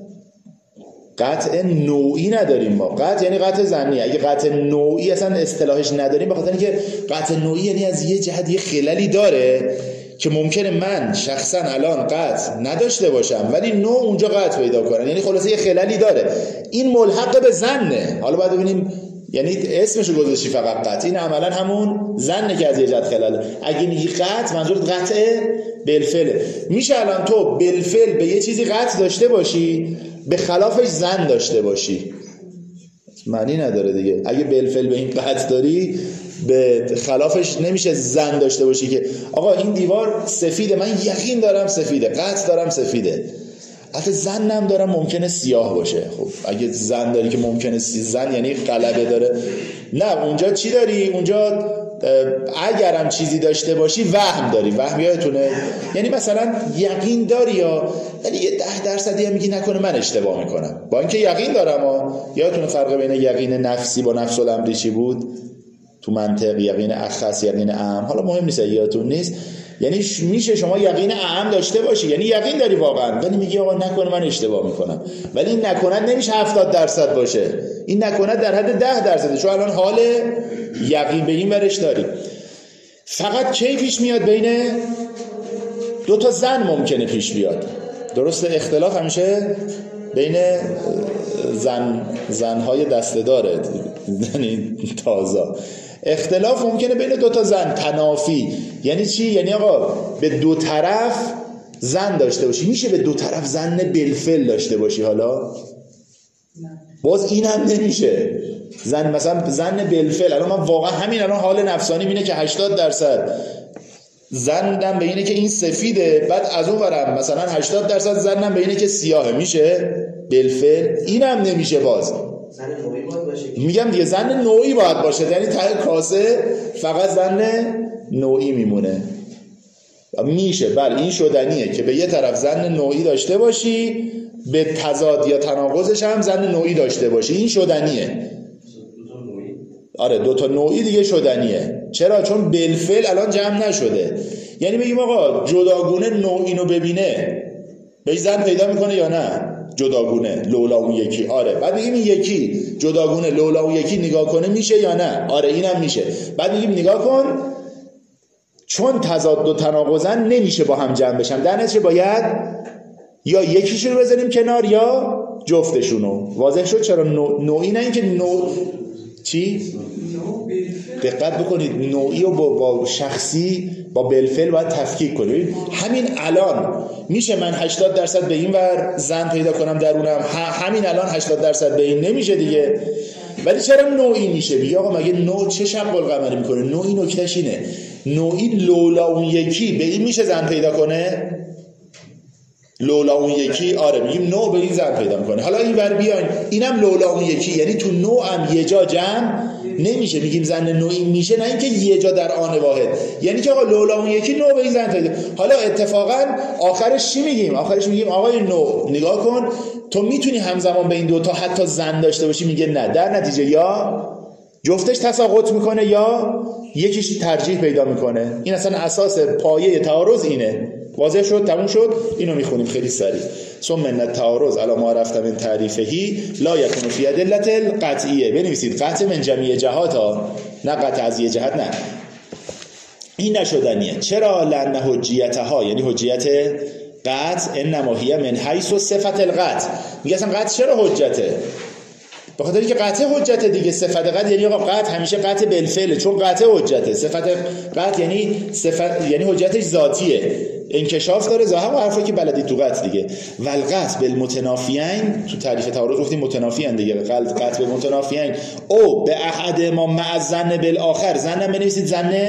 قطع نوعی نداریم ما. قطع یعنی قطع ظنی. اگه قطع نوعی اصلا اصطلاحش نداریم، بخاطر اینکه قطع نوعی یعنی از یه جهت یه خللی داره که ممکنه من شخصا الان قطع نداشته باشم ولی نوع اونجا قطع پیدا کنن، یعنی خلاصه یه خللی داره. این ملحق به ظنه. حالا باید ببینیم، یعنی اسمشو گذاشتی فقط قطع، این عملا همون ظنه که از یه جهت خلله. اگه میگی قطع منظورت قطع بالفعله. میشه الان تو بالفعل به یه چیزی قطع داشته باشی به خلافش ظن داشته باشی، معنی نداره دیگه. اگه بالفعل به این قطع داری به خلافش نمیشه ظن داشته باشی که آقا این دیوار سفیده، من یقین دارم سفیده، قطع دارم سفیده، حتی ظنم دارم ممکنه سیاه باشه. خب اگه ظن داری که ممکنه ظن یعنی غلبه داره. نه، اونجا چی داری؟ اونجا اگرم چیزی داشته باشی وهم داری. وهم یادتونه یعنی مثلا یقین داری یا ولی یه 10% هم میگی نکنه من اشتباه میکنم، با اینکه یقین دارم. یادتونه فرق بین یقین نفسی با نفس الامری چی بود تو منطق؟ یقین اخص، یقین اعم. حالا مهم نیست، یادتون نیست. یعنی میشه شما یقین اعم داشته باشی، یعنی یقین داری واقعا، ولی میگی آقا نکنه من اشتباه میکنم. ولی این نکنه نمیشه 70% باشه، این نکنه در حد 10%. چون الان حال یقین به این ورش داری. فقط کی پیش میاد؟ بین دو تا زن ممکنه پیش بیاد. درسته؟ اختلاف همیشه بین زنهای دسته داره، یعنی تازه اختلاف ممکنه بین دو تا زن. تنافی یعنی چی؟ یعنی آقا به دو طرف زن داشته باشی. میشه به دو طرف زن بالفعل داشته باشی؟ حالا باز این هم نمیشه. زن مثلا زن بالفعل، الان من واقعا همین الان حال نفسانی اینه که 80% زنم به اینه که این سفیده، بعد از اون ورم مثلا 80% زنم به اینه که سیاهه. میشه بالفعل؟ اینم نمیشه. باز زن نوعی باید باشه. میگم دیگه زن نوعی باید باشه، یعنی ته کاسه فقط زن نوعی میمونه. میشه بله، این شدنیه که به یه طرف زن نوعی داشته باشی، به تضاد یا تناقضش هم زن نوعی داشته باشی، این شدنیه. آره دو تا نوعی دیگه شدنیه. چرا؟ چون بالفعل الان جمع نشده. یعنی بگیم آقا جداگونه نوعی رو ببینه بهش زن پیدا میکنه یا نه؟ جداگونه لولا اون یکی. آره. بعد بگیم این یکی جداگونه لولا اون یکی نگاه کنه میشه یا نه؟ آره اینم میشه. بعد میگیم نگاه کن چون تضاد و تناقضن نمیشه با هم جمع بشن، در نتیجه باید یا یکیشون رو بذاریم کنار یا جفتشونو. واضح شد چرا نوعی؟ نه اینکه چی؟ دقت بکنید، نوعی رو با شخصی با بالفعل باید تفکیک کنید. همین الان میشه من 80% به این ور زن پیدا کنم درونم، همین الان 80% به این نمیشه دیگه. ولی چرا نوعی میشه؟ میگه آقا مگه نوع چه شق القمری میکنه؟ نوعی نکتهش اینه، نوعی لولا اون یکی به این میشه زن پیدا کنه؟ لولا اون یکی، آره میگیم نوع به این زن پیدا میکنه. حالا این ور بیاین اینم لولا اون یکی، یعنی تو نوع هم یه جا جمع نمیشه، میگیم زن نوعی میشه، نه اینکه یه جا در آن واحد، یعنی که آقا لولا اون یکی نوع به این زن پیدا. حالا اتفاقا آخرش چی میگیم؟ آخرش میگیم آقای نوع نگاه کن تو میتونی همزمان به این دوتا حتی زن داشته باشی، میگه نه، در نتیجه یا جفتش تساقط میکنه یا یکیش ترجیح پیدا میکنه. این اصلا اساس پایه تعارض اینه. واضح شد؟ تموم شد؟ اینو میخونیم خیلی سریع. ثم ان التعارض علی ما عرفت من تعریفه لا یکون فی ادله القطعیه. بنویسید قطع من جمیع جهات ها، نه قطع از یه جهت، نه این نشدنیه. چرا؟ لأن حجیتها، یعنی حجیت قطع انما هی من حیث صفت القطع. میگه اصلا قطع چرا حجته؟ به خاطر اینکه قطع حجته دیگه. صفت قطع یعنی آقا قطع همیشه قطع بالفعل، چون قطع حجته. صفت قطع یعنی صفت، یعنی حجتش ذاتیه، انکشاف داره، ظاهر و حرفی که بلدی تو قطع دیگه. والقطع بالمتنافیین، تو تعریف تعارض گفتیم متنافیین دیگه. قطع بالمتنافیین او به احد ما مع الظن بالآخر. زن بنویسید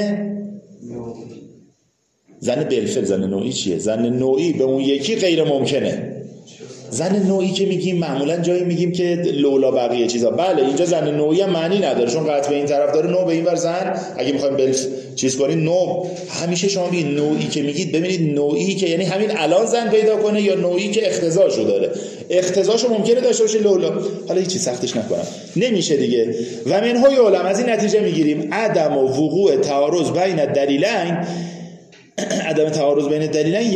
زن بالفعل. زن نوعی چیه؟ زن نوعی به اون یکی غیر ممکنه. زن نوعی که میگیم معمولا جایی میگیم که لولا بقیه چیزا. بله اینجا زن نوعی هم معنی نداره، چون قطع به این طرف داره، نوع به این ور زن. اگه میخوایم چیز کنین نوع، همیشه شما بگید نوعی که میگید ببینید نوعی که یعنی همین الان زن پیدا کنه، یا نوعی که اختزاشو داره. اختزاشو ممکنه داشته باشه لولا. حالا هیچی سختش نکنم، نمیشه دیگه. و منه یعلم، از این نتیجه میگیریم عدم و وقوع تعارض بین الدلیلین، عدم تعارض بین الدلیلین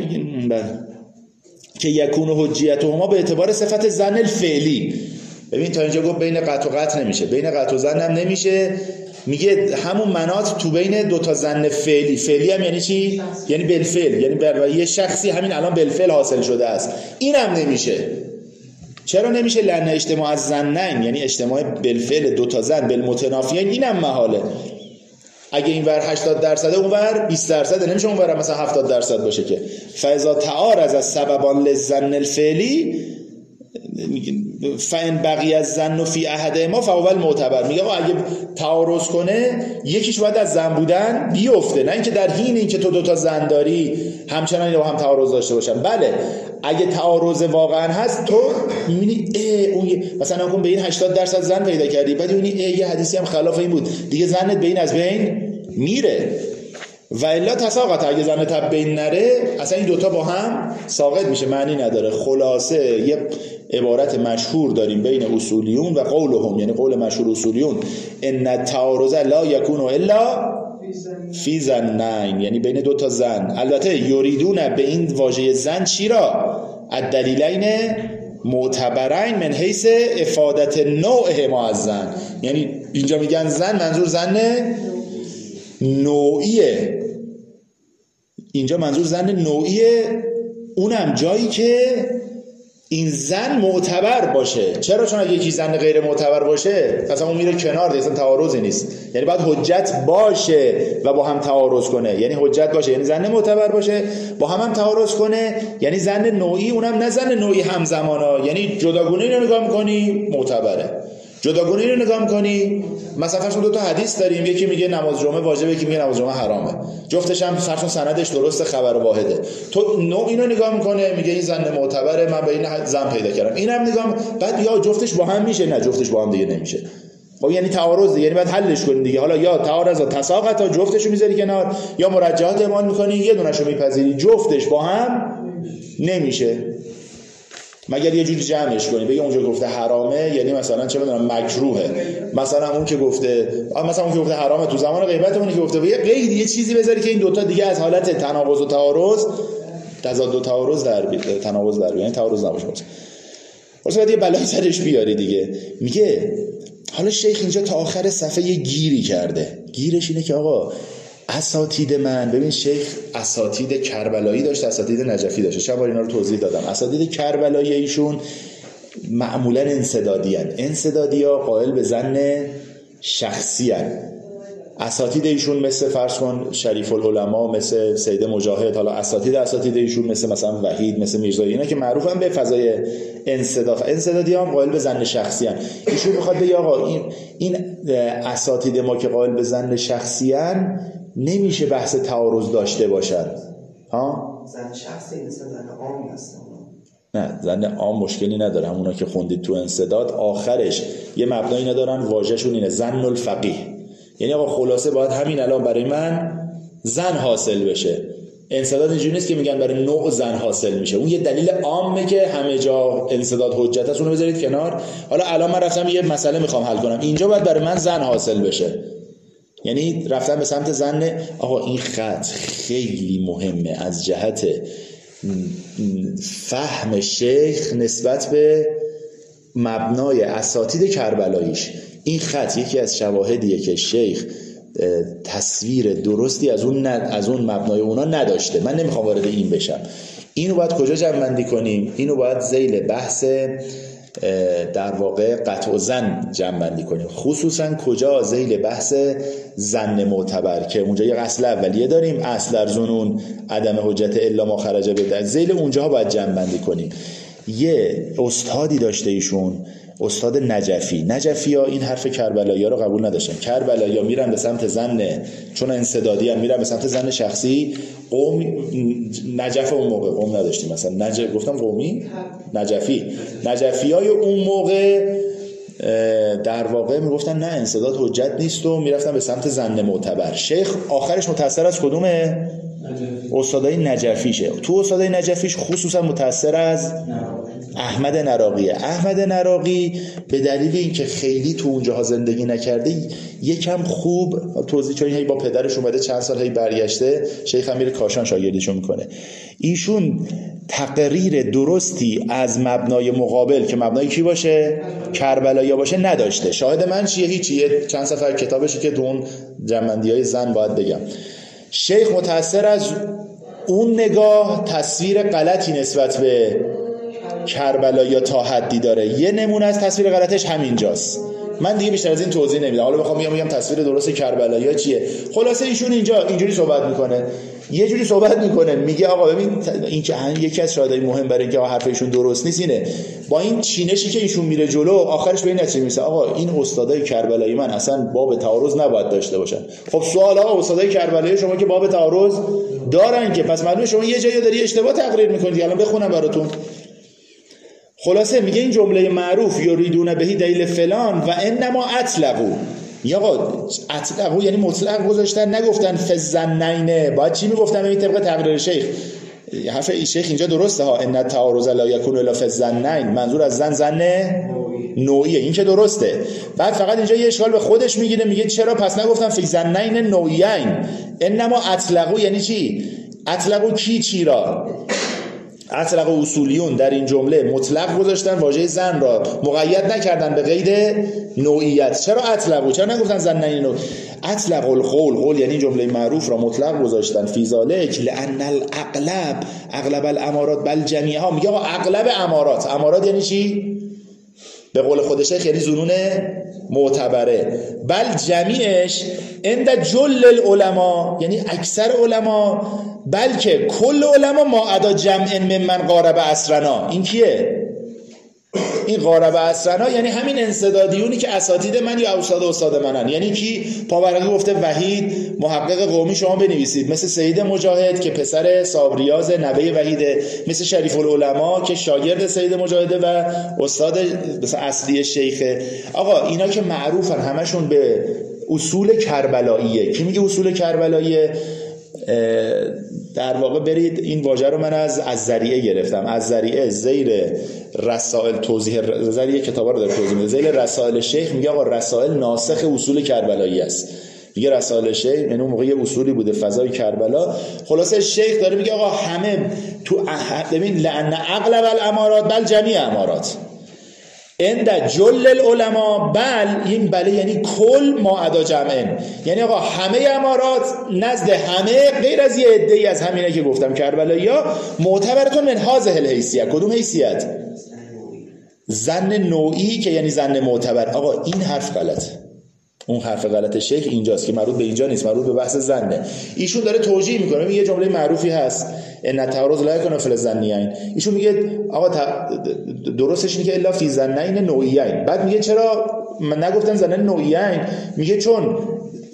که یکون حجیتهما به اعتبار صفت زن الفعلی. ببین تا اینجا گفت بین قطع و قطع نمیشه، بین قطع و زن هم نمیشه. میگه همون مناط تو بین دو تا زن فعلی. فعلی هم یعنی چی؟ یعنی بالفعل، یعنی بر یه شخصی همین الان بالفعل حاصل شده است. این هم نمیشه. چرا نمیشه؟ لأن اجتماع از زنین، یعنی اجتماع بالفعل دو تا زن بالمتنافیین، اینم محاله. اگه این ور 80% اون ور 20%، نمیشه اون ور مثلا 70% باشه که. فاذا تعارض از سببان للظن الفعلی فان بقی الظن فی احدهما فهو المعتبر. میگه آقا اگه تعارض کنه یکیش باید از زن بودن بیفته، نه اینکه در حین اینکه تو دوتا زن داری همچنان اینا با هم تعارض داشته باشن. بله اگه تعارض واقعا هست تو میبینی اون مثلا اون به این 80% زن پیدا کردی، بعد میبینی یه حدیثی هم خلاف این بود دیگه، زنت به این از بین میره. و الا تساقط، اگه زن تب بین نره اصلا این دوتا با هم ساقط میشه، معنی نداره. خلاصه یه عبارت مشهور داریم بین اصولیون و قولهم، یعنی قول مشهور اصولیون، ان التعارض لا یکون الا فی زنین، یعنی بین دو تا زن. البته یریدون به این واژه زن چی را؟ الدلیلین معتبرین من حیث افادت نوعه ما از زن، یعنی اینجا میگن زن منظور زن نوعیه، اینجا منظور زن نوعیه، اونم جایی که این زن معتبر باشه. چرا؟ چون اگه یکی زن غیر معتبر باشه مثلا اون میره کنار دیگه، اصلا تعارضی نیست. یعنی باید حجت باشه و با هم تعارض کنه، یعنی حجت باشه یعنی زن معتبر باشه، با هم تعارض کنه یعنی زن نوعی، اونم نه زن نوعی همزمانا، یعنی جداگونه اینو نگاه میکنی معتبره، جداگونه اینو نگاه میکنی. مثلا فرض کن دو تا حدیث داریم، یکی میگه نماز جمعه واجبه، یکی میگه نماز جمعه حرامه، جفتش هم فرض کن سندش درسته، خبر واحده. تو نوع اینو نگاه میکنه میگه این زن معتبره، من به این زن پیدا کردم، اینم نگاه بعد یا جفتش با هم میشه، نه جفتش با هم دیگه نمیشه. خب یعنی تعارض، یعنی باید حلش کنی دیگه. حالا یا تعارض و تساقط تا جفتشو میذاری کنار، یا مرجحات اعمال میکنی یه دونهشو میپذیری، جفتش با هم نمیشه. مگر یه جوری جمعش کنی بگی اونجا گفته حرامه یعنی مثلا چه میدونم مکروهه، مثلا اون که گفته حرامه تو زمان غیبت، اونی که گفته یه قید، یه چیزی بذاری که این دوتا دیگه از حالت تناقض و تعارض، تضاد و تعارض در تناقض در یعنی تعارض نباشه. واسه بعد یه بلایی سرش بیاری دیگه. میگه حالا شیخ اینجا تا آخر صفحه یه گیری کرده. گیرش اینه که آقا اساتید من، ببین شیخ اساتید کربلایی داشت، اساتید نجفی داشت، چند بار اینا رو توضیح دادم. اساتید کربلایی ایشون معمولا انسدادی‌ها قائل به ظن شخصی هستند. اساتید ایشون مثل فرض کن شریف العلماء، مثل سید مجاهد، حالا اساتید ایشون مثلا وحید، مثل میرزایی، اینا که معروفن به فضای انسدادی‌ها قائل به ظن شخصی هستند. ایشون میخواد بگه آقا این اساتید ما که قائل به ظن شخصی هستند نمیشه بحث تعارض داشته باشن. ها زن شخصی مثل زن عامی هستن. نه زن عام مشکلی نداره، همونا که خوندید تو انسداد آخرش یه مبنایی ندارن، واژه‌شون اینه زن الفقیه. یعنی آقا خلاصه باید همین الان برای من زن حاصل بشه. انسداد اینجوری نیست که میگن برای نوع زن حاصل میشه، اون یه دلیل عامه که همه جا انسداد حجت است، اونو بذارید کنار. حالا الان من رفتم یه مسئله میخوام حل کنم، اینجا باید برای من زن حاصل بشه، یعنی رفتم به سمت زن. آقا این خط خیلی مهمه از جهت فهم شیخ نسبت به مبنای اساتید کربلاییش. این خط یکی از شواهدیه که شیخ تصویر درستی از اون مبنای اونا نداشته. من نمیخوام وارد این بشم. اینو باید کجا جمع‌بندی کنیم؟ اینو باید ذیل بحث در واقع قطع زن جمع‌بندی کنیم، خصوصا کجا؟ ذیل بحث ظن معتبر که اونجا یه اصل اولیه داریم، اصل در ظنون عدم حجت الا ما خرج به ذیل اونجاها باید جمع‌بندی کنیم. یه استادی داشته ایشون، استاد نجفی ها این حرف کربلایی ها رو قبول نداشتن. کربلایی ها میرن به سمت زن، چون انسدادی هم میرن به سمت زن شخصی. قوم نجف اون موقع قوم نداشتیم، مثلا گفتم قومی نجفی های اون موقع در واقع میگفتن نه انسداد حجت نیست و میرفتن به سمت زن معتبر. شیخ آخرش متأثر از کدومه؟ استادای نجفیشه. تو استادای نجفیش خصوصا متأثر از احمد نراقیه. احمد نراقی به دلیل اینکه خیلی تو اونجاها زندگی نکرده یکم خوب توضیح، چون هی با پدرش اومده چند سال هی برگشته، شیخ هم میره کاشان شاگردیشو میکنه. ایشون تقریر درستی از مبنای مقابل که مبنای کی باشه؟ کربلایی باشه نداشته. شاهد من چیه؟ هیچی. چند صفحه کتابشه که تو اون جمع‌بندی‌های زن باید بگم. شیخ متأثر از اون نگاه تصویر غلطی نسبت به کربلا تا حدی داره. یه نمونه از تصویر غلطش همینجاست. من دیگه بیشتر از این توضیح نمیدم. حالا بخوام بگم تصویر درست کربلا چیه، خلاصه ایشون اینجا اینجوری صحبت میکنه، یه جوری صحبت میکنه، میگه آقا ببین این که یکی از شاهدای مهم برای اینکه حرف ایشون درست نیست اینه، با این چینشی که ایشون میره جلو آخرش به این نتیجه میرسه آقا این استادای کربلایی من اصلا باب تعارض نباید داشته باشن. خب سوال آقا استادای کربلایی شما که باب تعارض دارن که، پس معلومه شما یه جایی داری اشتباه تقریر میکنید. الان بخونم براتون. خلاصه میگه این جمله معروف یریدون بهی دلیل فلان و انما اطلقو، یا آقا اطلقو یعنی مطلق گذاشتن، نگفتن فزنینه. باید چی میگفتن؟ این طبق تقریر شیخ. حرف شیخ اینجا درسته ها، ان التعارض لا یکون الا فزنین، منظور از زن نوعیه، این که درسته. بعد فقط اینجا یه اشکال به خودش میگیره، میگه چرا پس نگفتن فزنین نوعیین؟ انما اطلقو یعنی چی؟ اطلقو کی چی را؟ اطلق اصولیون در این جمله مطلق گذاشتن، واژه زن را مقید نکردن به قید نوعیت. چرا اطلقو؟ چرا نگفتن زنین نوع؟ اطلق القول، قول یعنی جمله معروف را مطلق گذاشتن. فی ذالک لان اغلب الامارات بل جمیعها. میگه آقا اغلب امارات یعنی چی؟ به قول خود شیخ یعنی ظنون معتبره. بل جمیعش عند جل العلماء یعنی اکثر علما، بلکه کل علما ما ادا جمع ممن قارب عصرنا. این کیه؟ این قارب عصرنا یعنی همین انسدادیونی که اساتید من یا استاد منن. یعنی کی؟ پاورقی گفته وحید محقق قومی شما بنویسید، مثل سید مجاهد که پسر صابریاز نوه وحیده، مثل شریف العلماء که شاگرد سید مجاهده و استاد مثلا اصلی شیخه. آقا اینا که معروفن همشون به اصول کربلاییه. کی میگه اصول کربلاییه؟ در واقع برید این واژه رو من از ذریعه گرفتم. از ذریعه زیر رسائل توضیح ذریعه کتابا رو داره توضیح میده. زیر رسائل شیخ میگه آقا رسائل ناسخ اصول کربلایی است. میگه رسائل شیخ یعنی اون موقع یه اصولی بوده فضای کربلا. خلاصه شیخ داره میگه آقا همه تو ببین لان اغلب الامارات بل جمیع امارات عند جل العلماء، بل این بله یعنی کل ما ادا جمعن، یعنی آقا همه امارات نزد همه غیر از یه عده‌ای از همینه که گفتم کربلایی‌ها معتبرتون من هذه الحیثیت. کدوم حیثیت؟ زن نوعی که یعنی زن معتبر. آقا این حرف غلطه. اون حرف غلط شیخ اینجاست که مربوط به اینجا نیست، مربوط به بحث زنه. ایشون داره توجیه میکنه. یه جمله معروفی هست ان التعارض لا یکون فی الظنیین. ایشون میگه آقا درستش اینه که الا فی ظنین نوعیین. بعد میگه چرا من نگفتن زنن نوعیین؟ میگه چون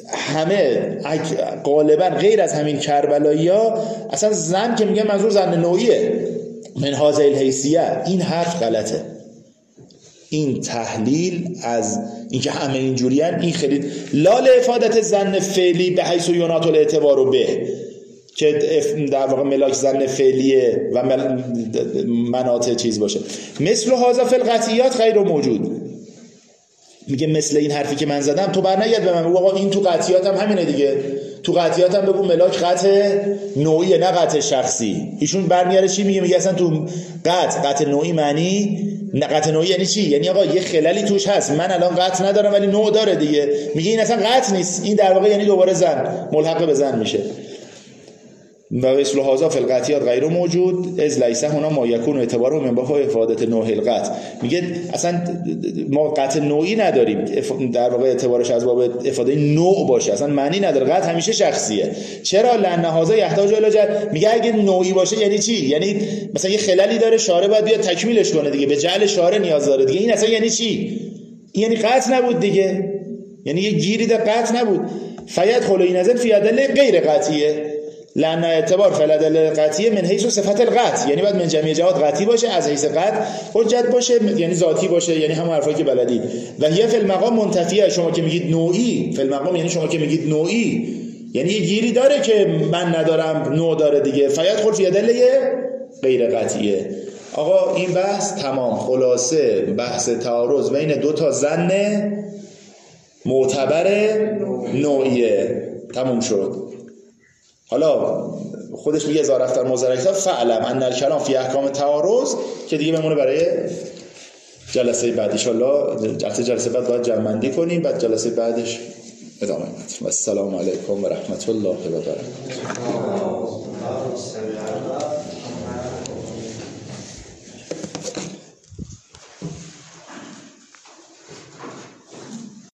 همه غالبا غیر از همین کربلایی‌ها اصلا زن که میگه منظور زن نوعیه من هذه الحیثیه، این حرف غلطه. این تحلیل از اینکه همه اینجوریان این خیلی لا لافادت زن فعلی به حیث ینات الاعتبار به، که در واقع ملاک زن فعلیه و مناط چیز باشه. مثل هذا فی القطعیات غیر موجود. میگه مثل این حرفی که من زدم تو برنگرد به من بگو آقا این تو قطعیات هم همینه دیگه، تو قطعیات هم بگو ملاک قطع نوعیه نه قطع شخصی. ایشون برمیاره چی میگه؟ میگه اصلا تو قطع نوعی معنی نه، قطع نوعی یعنی چی؟ یعنی آقا یه خلالی توش هست، من الان قطع ندارم ولی نوع داره دیگه. میگه این اصلا قطع نیست، این در واقع یعنی دوباره زن ملحق به زن میشه. و اصل هذا فی القطعیات غیر موجود از لیس هنا ما یکون اعتباره من باب افاده نوع القطع. میگه اصلا ما قطع نوعی نداریم، در واقع اعتبارش از باب افاده نوع باشه، اصلا معنی نداره. قطع همیشه شخصیه. چرا؟ لان هذا یحتاج الی جعل. میگه اگه نوعی باشه یعنی چی؟ یعنی مثلا یه خلالی داره، شارع باید بیاد تکمیلش کنه دیگه، به جعل شارع نیاز داره دیگه. این اصلا یعنی چی؟ یعنی قطع نبود دیگه، یعنی یه گیری در قطع نبود. فیدخل این نظر فی ادله غیر قطعیه لأن اعتبار فلدل قطعیه من حیث صفت القطع، یعنی باید من جمعی جهات قطعی باشه، از حیث قطع حجت باشه، یعنی ذاتی باشه، یعنی همون حرفایی که بلدید. و هی فی المقام منتفیه. شما که میگید نوعی فی المقام، یعنی شما که میگید نوعی یعنی یه گیری داره که من ندارم، نوع داره دیگه. فیدخل فی ادله غیر قطعیه. آقا این بحث تمام. خلاصه بحث تعارض بین دو تا ظن معتبر نوعیه تموم شد. حالا خودش میگه اذا رفت در موضع کتاب فعلم ان الکلام فی احکام تعارض، که دیگه بمونه برای جلسه بعد ان شاء الله. جلسه بعد باید جمع بندی کنیم، بعد جلسه بعدش ادامه میدیم. السلام علیکم و رحمت الله و برکاته.